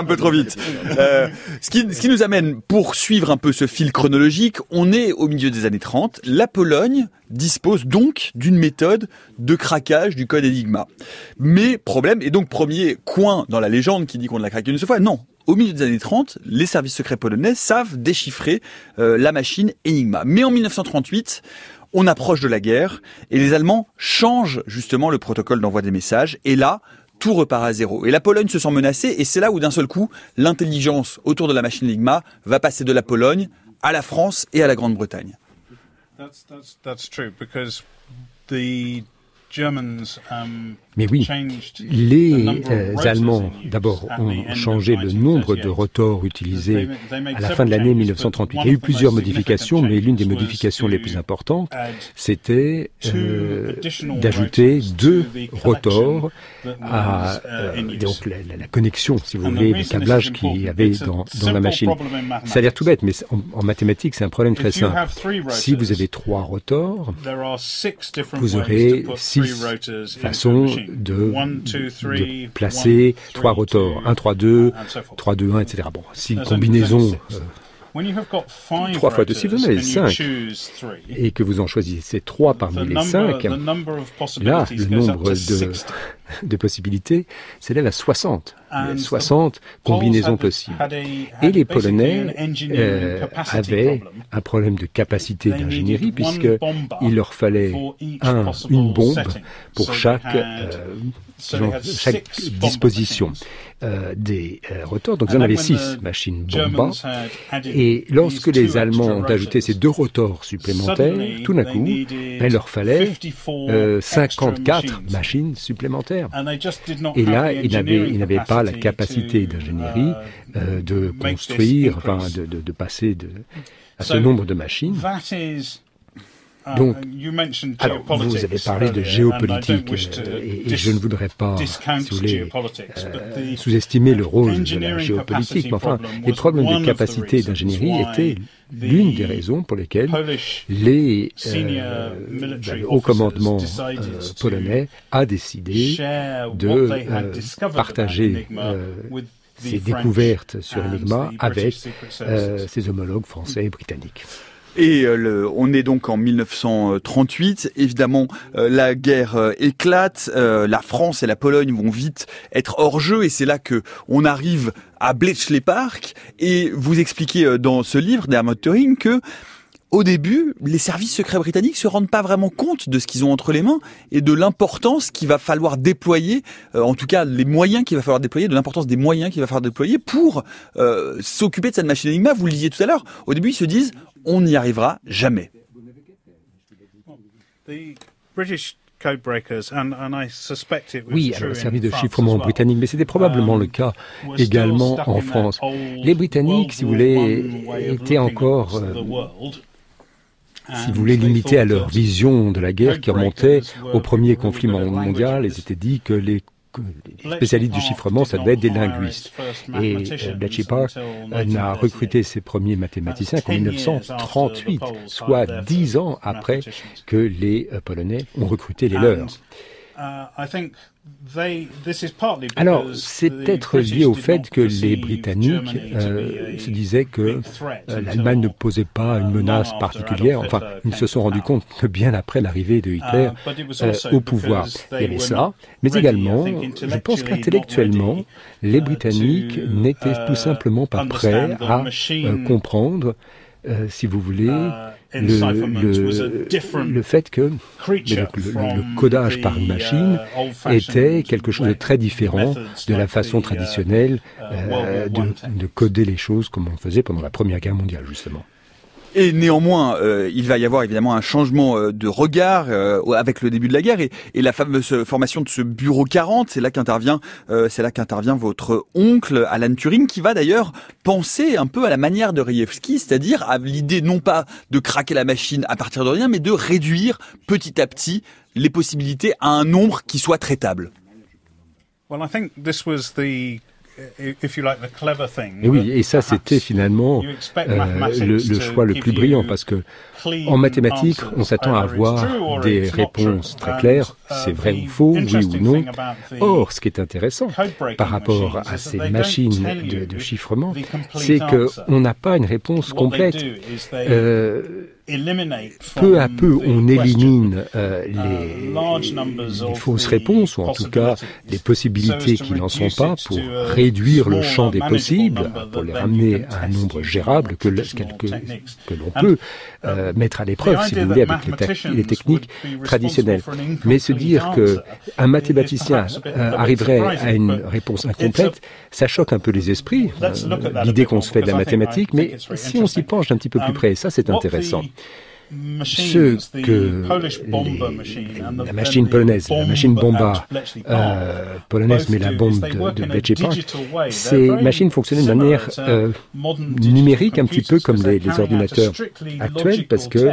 Ce qui nous amène, pour suivre un peu ce fil chronologique, on est au milieu des années 30. La Pologne dispose donc d'une méthode de craquage du code Enigma. Mais problème, et donc premier coin dans la légende qui dit qu'on l'a craqué une seule fois, non. Au milieu des années 30, les services secrets polonais savent déchiffrer la machine Enigma. Mais en 1938, On approche de la guerre et les Allemands changent justement le protocole d'envoi des messages. Et là, tout repart à zéro. Et la Pologne se sent menacée et c'est là où d'un seul coup, l'intelligence autour de la machine Enigma va passer de la Pologne à la France et à la Grande-Bretagne. That's true because the Germans, mais oui, les Allemands, d'abord, ont changé le nombre de rotors utilisés à la fin de l'année 1938. Il y a eu plusieurs modifications, mais l'une des modifications les plus importantes, c'était d'ajouter 2 rotors à donc la connexion, si vous voulez, le câblage qu'il y avait dans la machine. Ça a l'air tout bête, mais en mathématiques, c'est un problème très simple. Si vous avez 3 rotors, vous aurez 6 façons de placer 3 rotors, 1, 3, 2, 3, 2, 1, etc. Bon, si combinaison 3 fois 2, si vous en avez 5 et que vous en choisissez 3 parmi les 5, là, le nombre de possibilités s'élève à 60. Il y a 60 combinaisons possibles. Et les Polonais avaient un problème de capacité d'ingénierie puisqu'il leur fallait une bombe pour chaque disposition des rotors. Donc, ils en avaient 6 machines bomba. Et lorsque les Allemands ont ajouté ces 2 rotors supplémentaires, tout d'un coup, il leur fallait 54 machines supplémentaires. Et là, ils n'avaient pas la capacité d'ingénierie de construire, de passer à ce nombre de machines. Donc, alors, vous avez parlé de géopolitique et je ne voudrais pas, si vous voulez, sous-estimer le rôle de la géopolitique, mais enfin, les problèmes de capacité d'ingénierie étaient l'une des raisons pour lesquelles le haut commandement polonais a décidé de partager ses découvertes sur Enigma avec ses homologues français et britanniques. Et on est donc en 1938. Évidemment, la guerre éclate. La France et la Pologne vont vite être hors jeu, et c'est là que on arrive à Bletchley Park. Et vous expliquez dans ce livre d'Hermann Göring que au début, les services secrets britanniques se rendent pas vraiment compte de ce qu'ils ont entre les mains et de l'importance qu'il va falloir déployer, en tout cas les moyens qu'il va falloir déployer, de l'importance des moyens qu'il va falloir déployer pour s'occuper de cette machine Enigma. Vous le disiez tout à l'heure, au début ils se disent on n'y arrivera jamais. Oui, alors le service de chiffrement britannique, mais c'était probablement le cas également en France. Les Britanniques, si vous voulez, étaient encore, si vous voulez, limités à leur vision de la guerre qui remontait au premier conflit mondial. Ils étaient dit que les spécialistes du chiffrement, ça devait être des linguistes. Et Bletchley Park n'a recruté ses premiers mathématiciens qu'en 1938, soit 10 ans après que les Polonais ont recruté les leurs. Alors, c'est peut-être lié au fait que les Britanniques se disaient que l'Allemagne ne posait pas une menace particulière. Enfin, ils se sont rendus compte que bien après l'arrivée de Hitler au pouvoir, il y avait ça. Mais également, je pense qu'intellectuellement, les Britanniques n'étaient tout simplement pas prêts à comprendre, si vous voulez, le fait que le codage par une machine était quelque chose de très différent de la façon traditionnelle de coder les choses comme on faisait pendant la Première Guerre mondiale, justement. Et néanmoins, il va y avoir évidemment un changement de regard avec le début de la guerre et la fameuse formation de ce bureau 40. C'est là qu'intervient votre oncle Alan Turing, qui va d'ailleurs penser un peu à la manière de Rejewski, c'est-à-dire à l'idée non pas de craquer la machine à partir de rien, mais de réduire petit à petit les possibilités à un nombre qui soit traitable. Well, I think this was the Et oui, et ça c'était finalement le choix le plus brillant, parce que en mathématiques, on s'attend à avoir des réponses très claires, c'est vrai ou faux, oui ou non. Or, ce qui est intéressant par rapport à ces machines de chiffrement, c'est qu'on n'a pas une réponse complète. peu à peu, on élimine les fausses réponses, ou en tout cas les possibilités qui n'en sont pas, pour réduire le champ des possibles, pour les ramener à un nombre gérable que l'on peut mettre à l'épreuve, si vous voulez, avec les techniques traditionnelles. Mais se dire qu'un mathématicien arriverait à une réponse incomplète, ça choque un peu les esprits, l'idée qu'on se fait de la mathématique, mais si on s'y penche d'un petit peu plus près, ça c'est intéressant. Ce que la machine polonaise, la machine bomba polonaise, mais la bombe de Bletchley Park, ces machines fonctionnaient de manière numérique, un petit peu comme les ordinateurs actuels, parce que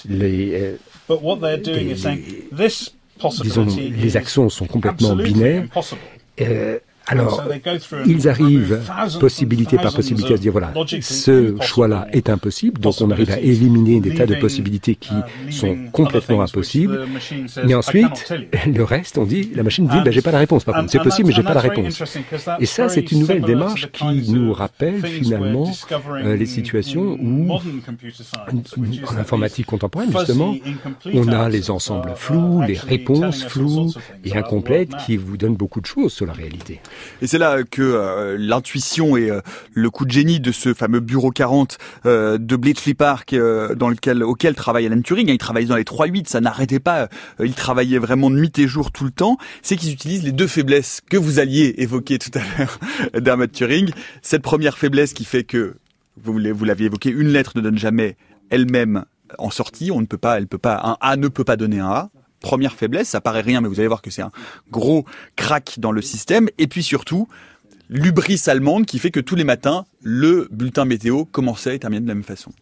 disons, les actions sont complètement binaires. Alors, ils arrivent possibilité par possibilité à se dire, voilà, ce choix-là est impossible, donc on arrive à éliminer des tas de possibilités qui sont complètement impossibles. Mais ensuite, le reste, la machine dit, j'ai pas la réponse, par contre, c'est possible, mais j'ai pas la réponse. Et ça, c'est une nouvelle démarche qui nous rappelle finalement les situations où, en informatique contemporaine, justement, on a les ensembles flous, les réponses floues et incomplètes qui vous donnent beaucoup de choses sur la réalité. Et c'est là que l'intuition et le coup de génie de ce fameux bureau 40 de Bletchley Park auquel travaille Alan Turing, il travaillait dans les 3-8, ça n'arrêtait pas, il travaillait vraiment nuit et jour tout le temps, c'est qu'ils utilisent les deux faiblesses que vous alliez évoquer tout à l'heure d'Alan Turing. Cette première faiblesse qui fait que, vous l'aviez évoqué, une lettre ne donne jamais elle-même en sortie, un A ne peut pas donner un A. Première faiblesse, ça paraît rien, mais vous allez voir que c'est un gros crack dans le système. Et puis surtout, l'hubris allemande qui fait que tous les matins, le bulletin météo commençait et terminait de la même façon.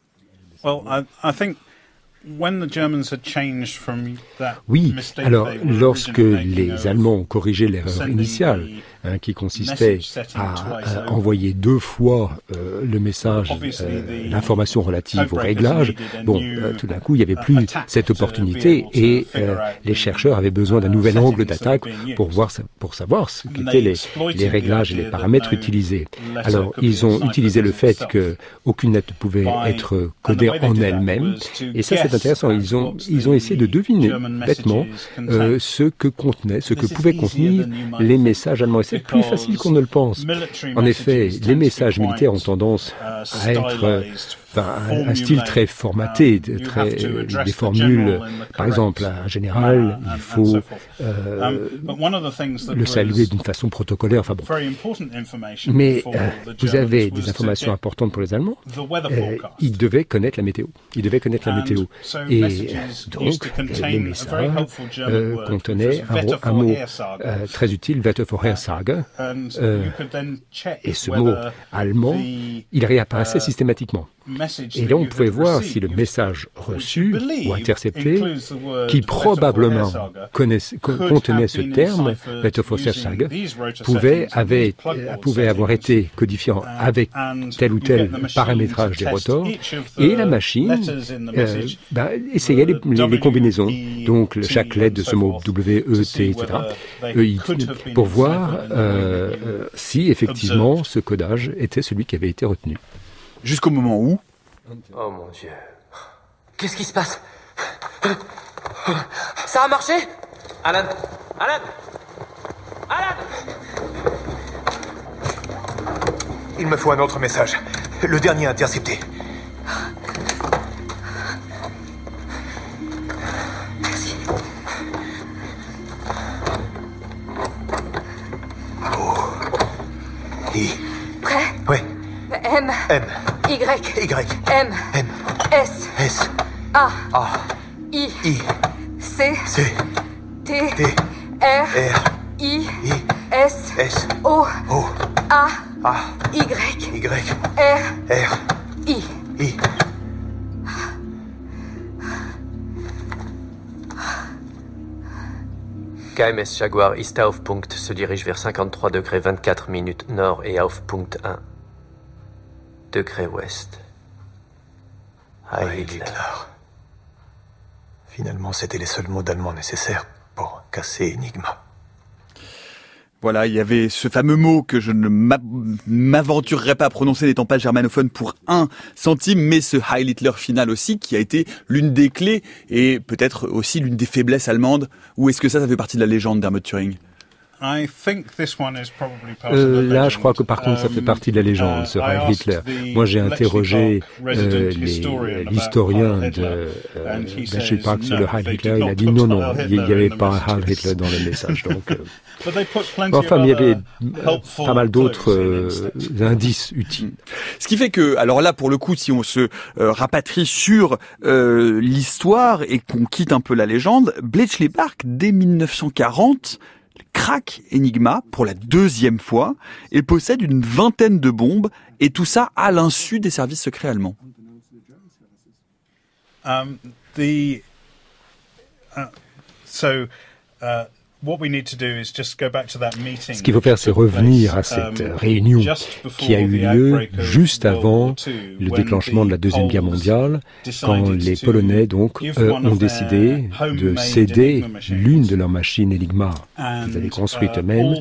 Oui, alors lorsque les Allemands ont corrigé l'erreur initiale, qui consistait à envoyer 2 fois le message, l'information relative au réglage, tout d'un coup, il n'y avait plus cette opportunité et les chercheurs avaient besoin d'un nouvel angle d'attaque pour savoir ce qu'étaient les réglages et les paramètres utilisés. Alors, ils ont utilisé le fait qu'aucune lettre ne pouvait être codée en elle-même, et ça, c'est intéressant. Ils ont essayé de deviner bêtement ce que pouvaient contenir les messages allemands. C'est plus facile qu'on ne le pense. En effet, les messages militaires ont tendance à être un style très formaté, des formules. Par exemple, un général, il faut le saluer d'une façon protocolaire. Enfin bon. Mais vous avez des informations importantes pour les Allemands. Ils devaient connaître la météo. Et donc, les messages contenaient un mot très utile, Wettervorhersage. Et ce mot allemand, il réapparaissait systématiquement. Et là, on pouvait voir si le message reçu ou intercepté, qui probablement contenait ce terme, Wettervorhersage, pouvait avoir été codifié avec tel ou tel paramétrage des rotors, et la machine essayait les combinaisons. Donc, chaque lettre de ce mot W, E, T, etc., pour voir si effectivement ce codage était celui qui avait été retenu. Jusqu'au moment où... Oh mon Dieu. Qu'est-ce qui se passe? Ça a marché? Alan! Il me faut un autre message. Le dernier intercepté. Merci. Oh. I. Prêt? Oui. M. Y. M. S. A. I. C. T. R. I. S. O. A. Y. R. I. KMS Jaguar ist auf Punkt se dirige vers 53 degrés 24 minutes nord et auf Punkt 1 degré ouest. Heil Hitler. Finalement, c'était les seuls mots d'allemand nécessaires pour casser Enigma. Voilà, il y avait ce fameux mot que je ne m'aventurerai pas à prononcer n'étant pas germanophone pour 1 centime, mais ce Heil Hitler final aussi, qui a été l'une des clés et peut-être aussi l'une des faiblesses allemandes. Ou est-ce que ça fait partie de la légende d'Helmut Turing? Là, je crois que par contre, ça fait partie de la légende, ce Heil Hitler. Moi, j'ai interrogé l'historien de Bletchley Park sur le Heil Hitler. Il a dit non, il n'y avait pas un Heil Hitler dans le message. Donc, enfin, il y avait pas mal d'autres indices utiles. Ce qui fait que, alors là, pour le coup, si on se rapatrie sur l'histoire et qu'on quitte un peu la légende, Bletchley Park, dès 1940, craque Enigma pour la 2e fois et possède une 20aine de bombes, et tout ça à l'insu des services secrets allemands. Ce qu'il faut faire, c'est revenir à cette réunion qui a eu lieu juste avant le déclancement de la Deuxième Guerre mondiale, quand les Polonais donc ont décidé de céder l'une de leurs machines Enigma qu'ils avaient construite eux-mêmes,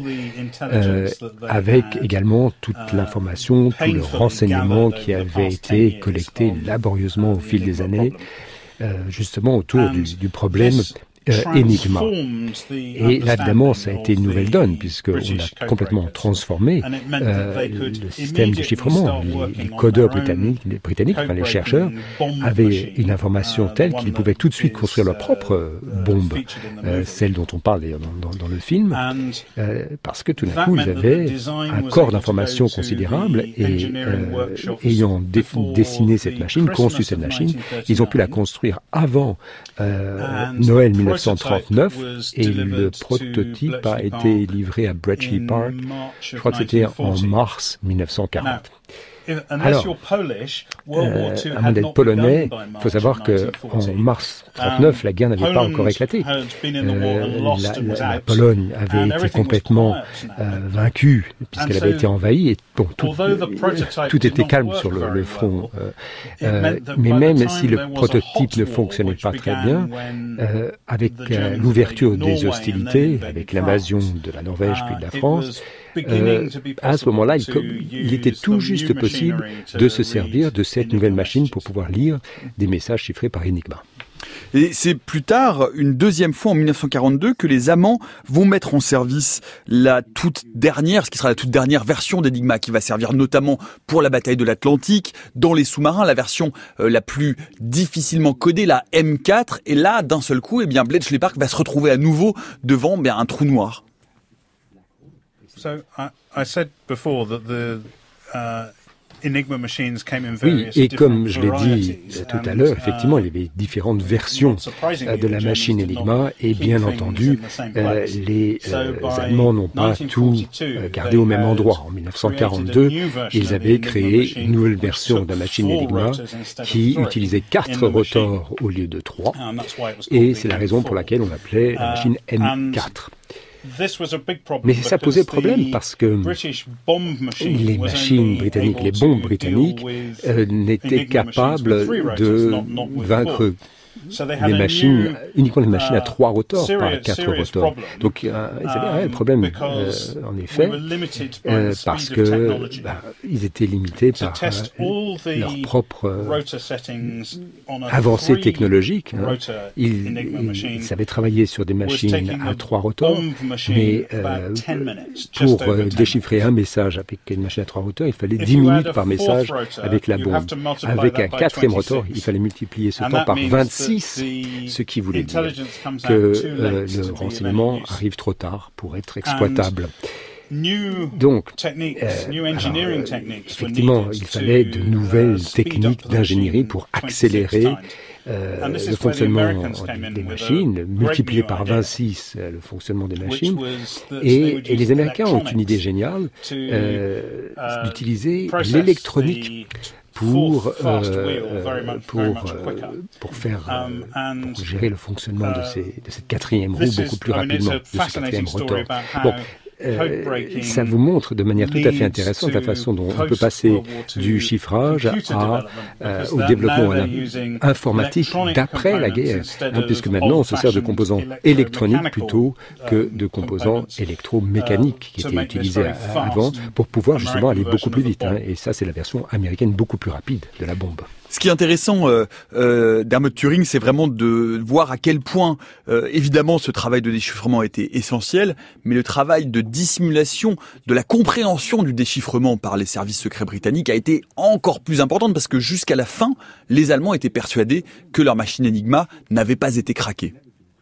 avec également toute l'information, tout le renseignement qui avait été collecté laborieusement au fil des années, justement autour du problème Enigma. Et là, évidemment, ça a été une nouvelle donne, puisqu'on a complètement transformé le système de chiffrement. Les codeurs britanniques, enfin les chercheurs, avaient une information telle qu'ils pouvaient tout de suite construire leur propre bombe, celle dont on parle d'ailleurs dans le film, parce que tout d'un coup, ils avaient un corps d'information considérable, et ayant dessiné cette machine, conçu cette machine, ils ont pu la construire avant Noël 1939, et le prototype a été livré à Bletchley Park, je crois que c'était en mars 1940. Alors, à moins d'être polonais, il faut savoir qu'en mars 1939, la guerre n'avait pas encore éclaté. La Pologne avait été complètement vaincue, puisqu'elle avait été envahie, et bon, tout était calme sur le front. Mais même si le prototype ne fonctionnait pas très bien, avec l'ouverture des hostilités, avec l'invasion de la Norvège puis de la France, à ce moment-là, il était tout juste possible de se servir de cette nouvelle machine pour pouvoir lire des messages chiffrés par Enigma. Et c'est plus tard, une 2e fois en 1942, que les Allemands vont mettre en service ce qui sera la toute dernière version d'Enigma, qui va servir notamment pour la bataille de l'Atlantique, dans les sous-marins, la version la plus difficilement codée, la M4. Et là, d'un seul coup, Bletchley Park va se retrouver à nouveau devant un trou noir. Oui, et comme je l'ai dit tout à l'heure, effectivement, il y avait différentes versions de la machine Enigma, et bien entendu, les Allemands n'ont pas tout gardé au même endroit. En 1942, ils avaient créé une nouvelle version de la machine Enigma qui utilisait 4 rotors au lieu de 3, et c'est la raison pour laquelle on l'appelait la machine M4. Mais ça posait problème parce que les machines britanniques, les bombes britanniques, n'étaient capables de vaincre uniquement les machines à 3 rotors, pas à 4 rotors. Donc, ils avaient un problème, en effet, parce que ils étaient limités par leur propre avancée technologique. Ils savaient travailler sur des machines à 3 rotors, mais pour déchiffrer un message avec une machine à 3 rotors, il fallait 10 minutes par message avec la bombe. Avec un 4e rotor, il fallait multiplier ce temps par 26, ce qui voulait dire que le renseignement arrive trop tard pour être exploitable. Donc, effectivement, il fallait de nouvelles techniques d'ingénierie pour accélérer le fonctionnement des machines, multiplier par 26 le fonctionnement des machines. Et les Américains ont une idée géniale d'utiliser l'électronique pour gérer le fonctionnement de cette 4e roue beaucoup plus rapidement, de ce 4e rotor. Bon, ça vous montre de manière tout à fait intéressante la façon dont on peut passer du chiffrage au développement informatique d'après la guerre, puisque maintenant on se sert de composants électroniques plutôt que de composants électromécaniques qui étaient utilisés avant pour pouvoir justement aller beaucoup plus vite. Et ça, c'est la version américaine beaucoup plus rapide de la bombe. Ce qui est intéressant d'Hermod Turing, c'est vraiment de voir à quel point, évidemment, ce travail de déchiffrement était essentiel, mais le travail de dissimulation, de la compréhension du déchiffrement par les services secrets britanniques a été encore plus importante parce que jusqu'à la fin, les Allemands étaient persuadés que leur machine Enigma n'avait pas été craquée.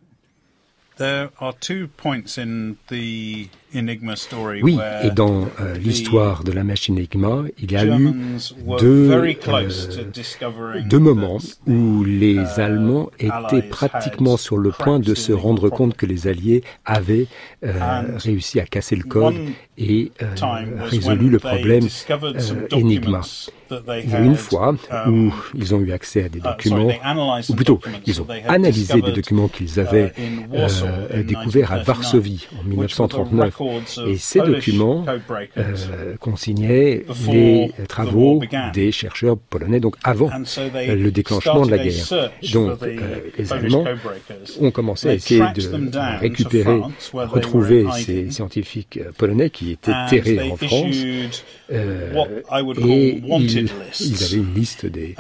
Oui, et dans l'histoire de la machine Enigma, il y a eu deux moments où les Allemands étaient pratiquement sur le point de se rendre compte que les Alliés avaient réussi à casser le code et résolu le problème Enigma. Il y a une fois où ils ont eu accès à des documents, ou plutôt, ils ont analysé des documents qu'ils avaient découverts à Varsovie en 1939. Et ces documents consignaient les travaux des chercheurs polonais, donc avant le déclenchement de la guerre. Donc, les Allemands ont commencé à essayer de récupérer, retrouver ces scientifiques polonais qui étaient terrés en France. Et ils avaient une liste des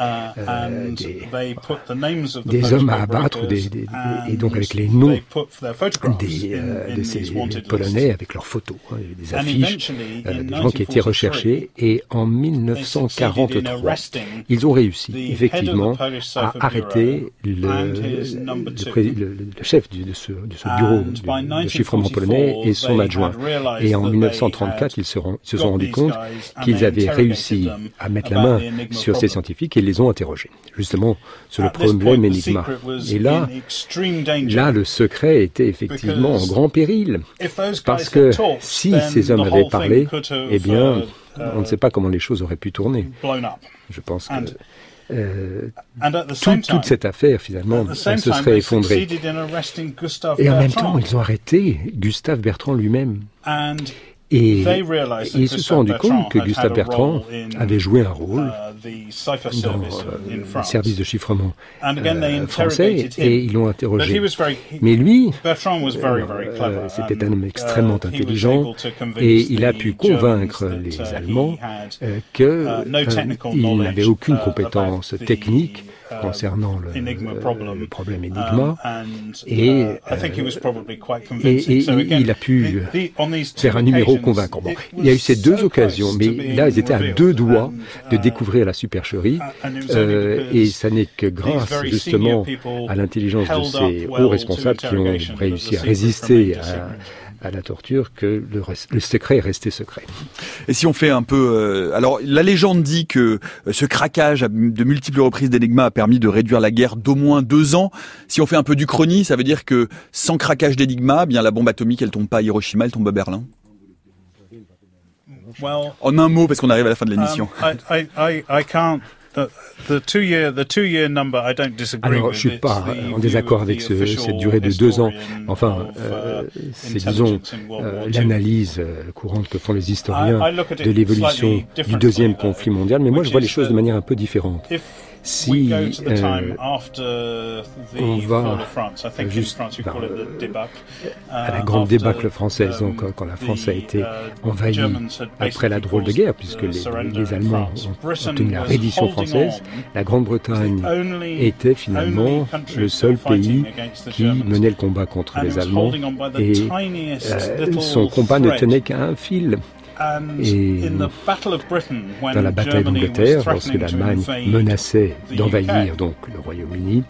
hommes à abattre, et donc avec les noms de ces Polonais, avec leurs photos, des affiches, des gens qui étaient recherchés. Et en 1943, ils ont réussi, effectivement, à arrêter le chef de ce bureau de chiffrement polonais et son adjoint. Et en 1934, ils se sont rendus compte qu'ils avaient réussi à mettre la main sur ces scientifiques et les ont interrogés, justement, sur le problème Enigma. Et là, le secret était effectivement en grand péril, parce que si ces hommes avaient parlé, eh bien, on ne sait pas comment les choses auraient pu tourner. Je pense que toute cette affaire, finalement, elle se serait effondrée. Et en même temps, ils ont arrêté Gustave Bertrand lui-même. Et ils se sont rendus compte que Gustave Bertrand avait joué un rôle dans le service de chiffrement français et ils l'ont interrogé. Mais lui, c'était un homme extrêmement intelligent et il a pu convaincre les Allemands qu'il n'avait aucune compétence technique concernant le problème Enigma et il a pu faire un numéro convaincant. Bon, il y a eu ces deux occasions, mais là, ils étaient à deux doigts de découvrir la supercherie et ça n'est que grâce justement à l'intelligence de ces hauts responsables qui ont réussi à résister à la torture que le secret est resté secret. Et si on fait un peu... alors, la légende dit que ce craquage à de multiples reprises d'Enigma a permis de réduire la guerre d'au moins 2 ans. Si on fait un peu d'Uchronie, ça veut dire que sans craquage d'Enigma, bien la bombe atomique, elle tombe pas à Hiroshima, elle tombe à Berlin. En un mot, parce qu'on arrive à la fin de l'émission. Alors, je suis pas en désaccord avec cette durée de 2 ans. Enfin, c'est, disons, l'analyse courante que font les historiens de l'évolution du deuxième conflit mondial. Mais moi, je vois les choses de manière un peu différente. Si on va juste à la grande débâcle française, donc quand la France a été envahie après la drôle de guerre, puisque les Allemands ont obtenu la reddition française, la Grande-Bretagne était finalement le seul pays qui menait le combat contre les Allemands et son combat ne tenait qu'à un fil. Et dans la bataille d'Angleterre, lorsque l'Allemagne menaçait d'envahir donc le Royaume-Uni,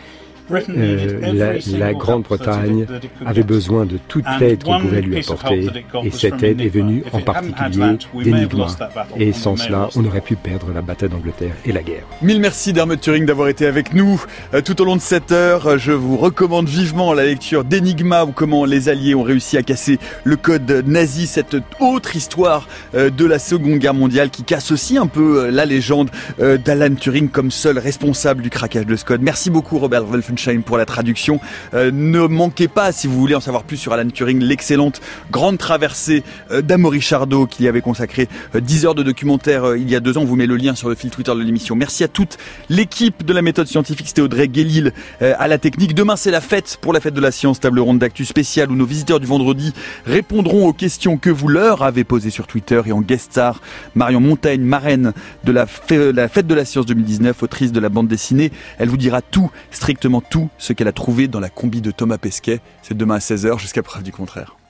la Grande-Bretagne avait besoin de toute l'aide qu'on pouvait lui apporter et cette aide est venue en particulier d'Enigma. Et sans cela, on aurait pu perdre la bataille d'Angleterre et la guerre. Mille merci d'Hermod Turing d'avoir été avec nous tout au long de cette heure. Je vous recommande vivement la lecture d'Enigma ou comment les Alliés ont réussi à casser le code nazi, cette autre histoire de la Seconde Guerre mondiale qui casse aussi un peu la légende d'Alan Turing comme seul responsable du craquage de ce code. Merci beaucoup Robert Wolf Sunshine pour la traduction. Ne manquez pas, si vous voulez en savoir plus sur Alan Turing, l'excellente Grande Traversée d'Amaury Chardot qui avait consacré 10 heures de documentaire il y a 2 ans. On vous met le lien sur le fil Twitter de l'émission. Merci à toute l'équipe de la méthode scientifique. C'était Audrey Guélil à la technique. Demain, c'est la fête pour la fête de la science, table ronde d'actu spéciale où nos visiteurs du vendredi répondront aux questions que vous leur avez posées sur Twitter. Et en guest star, Marion Montaigne, marraine de la fête de la science 2019, autrice de la bande dessinée. Elle vous dira tout, strictement tout, ce qu'elle a trouvé dans la combi de Thomas Pesquet. C'est demain à 16h jusqu'à preuve du contraire.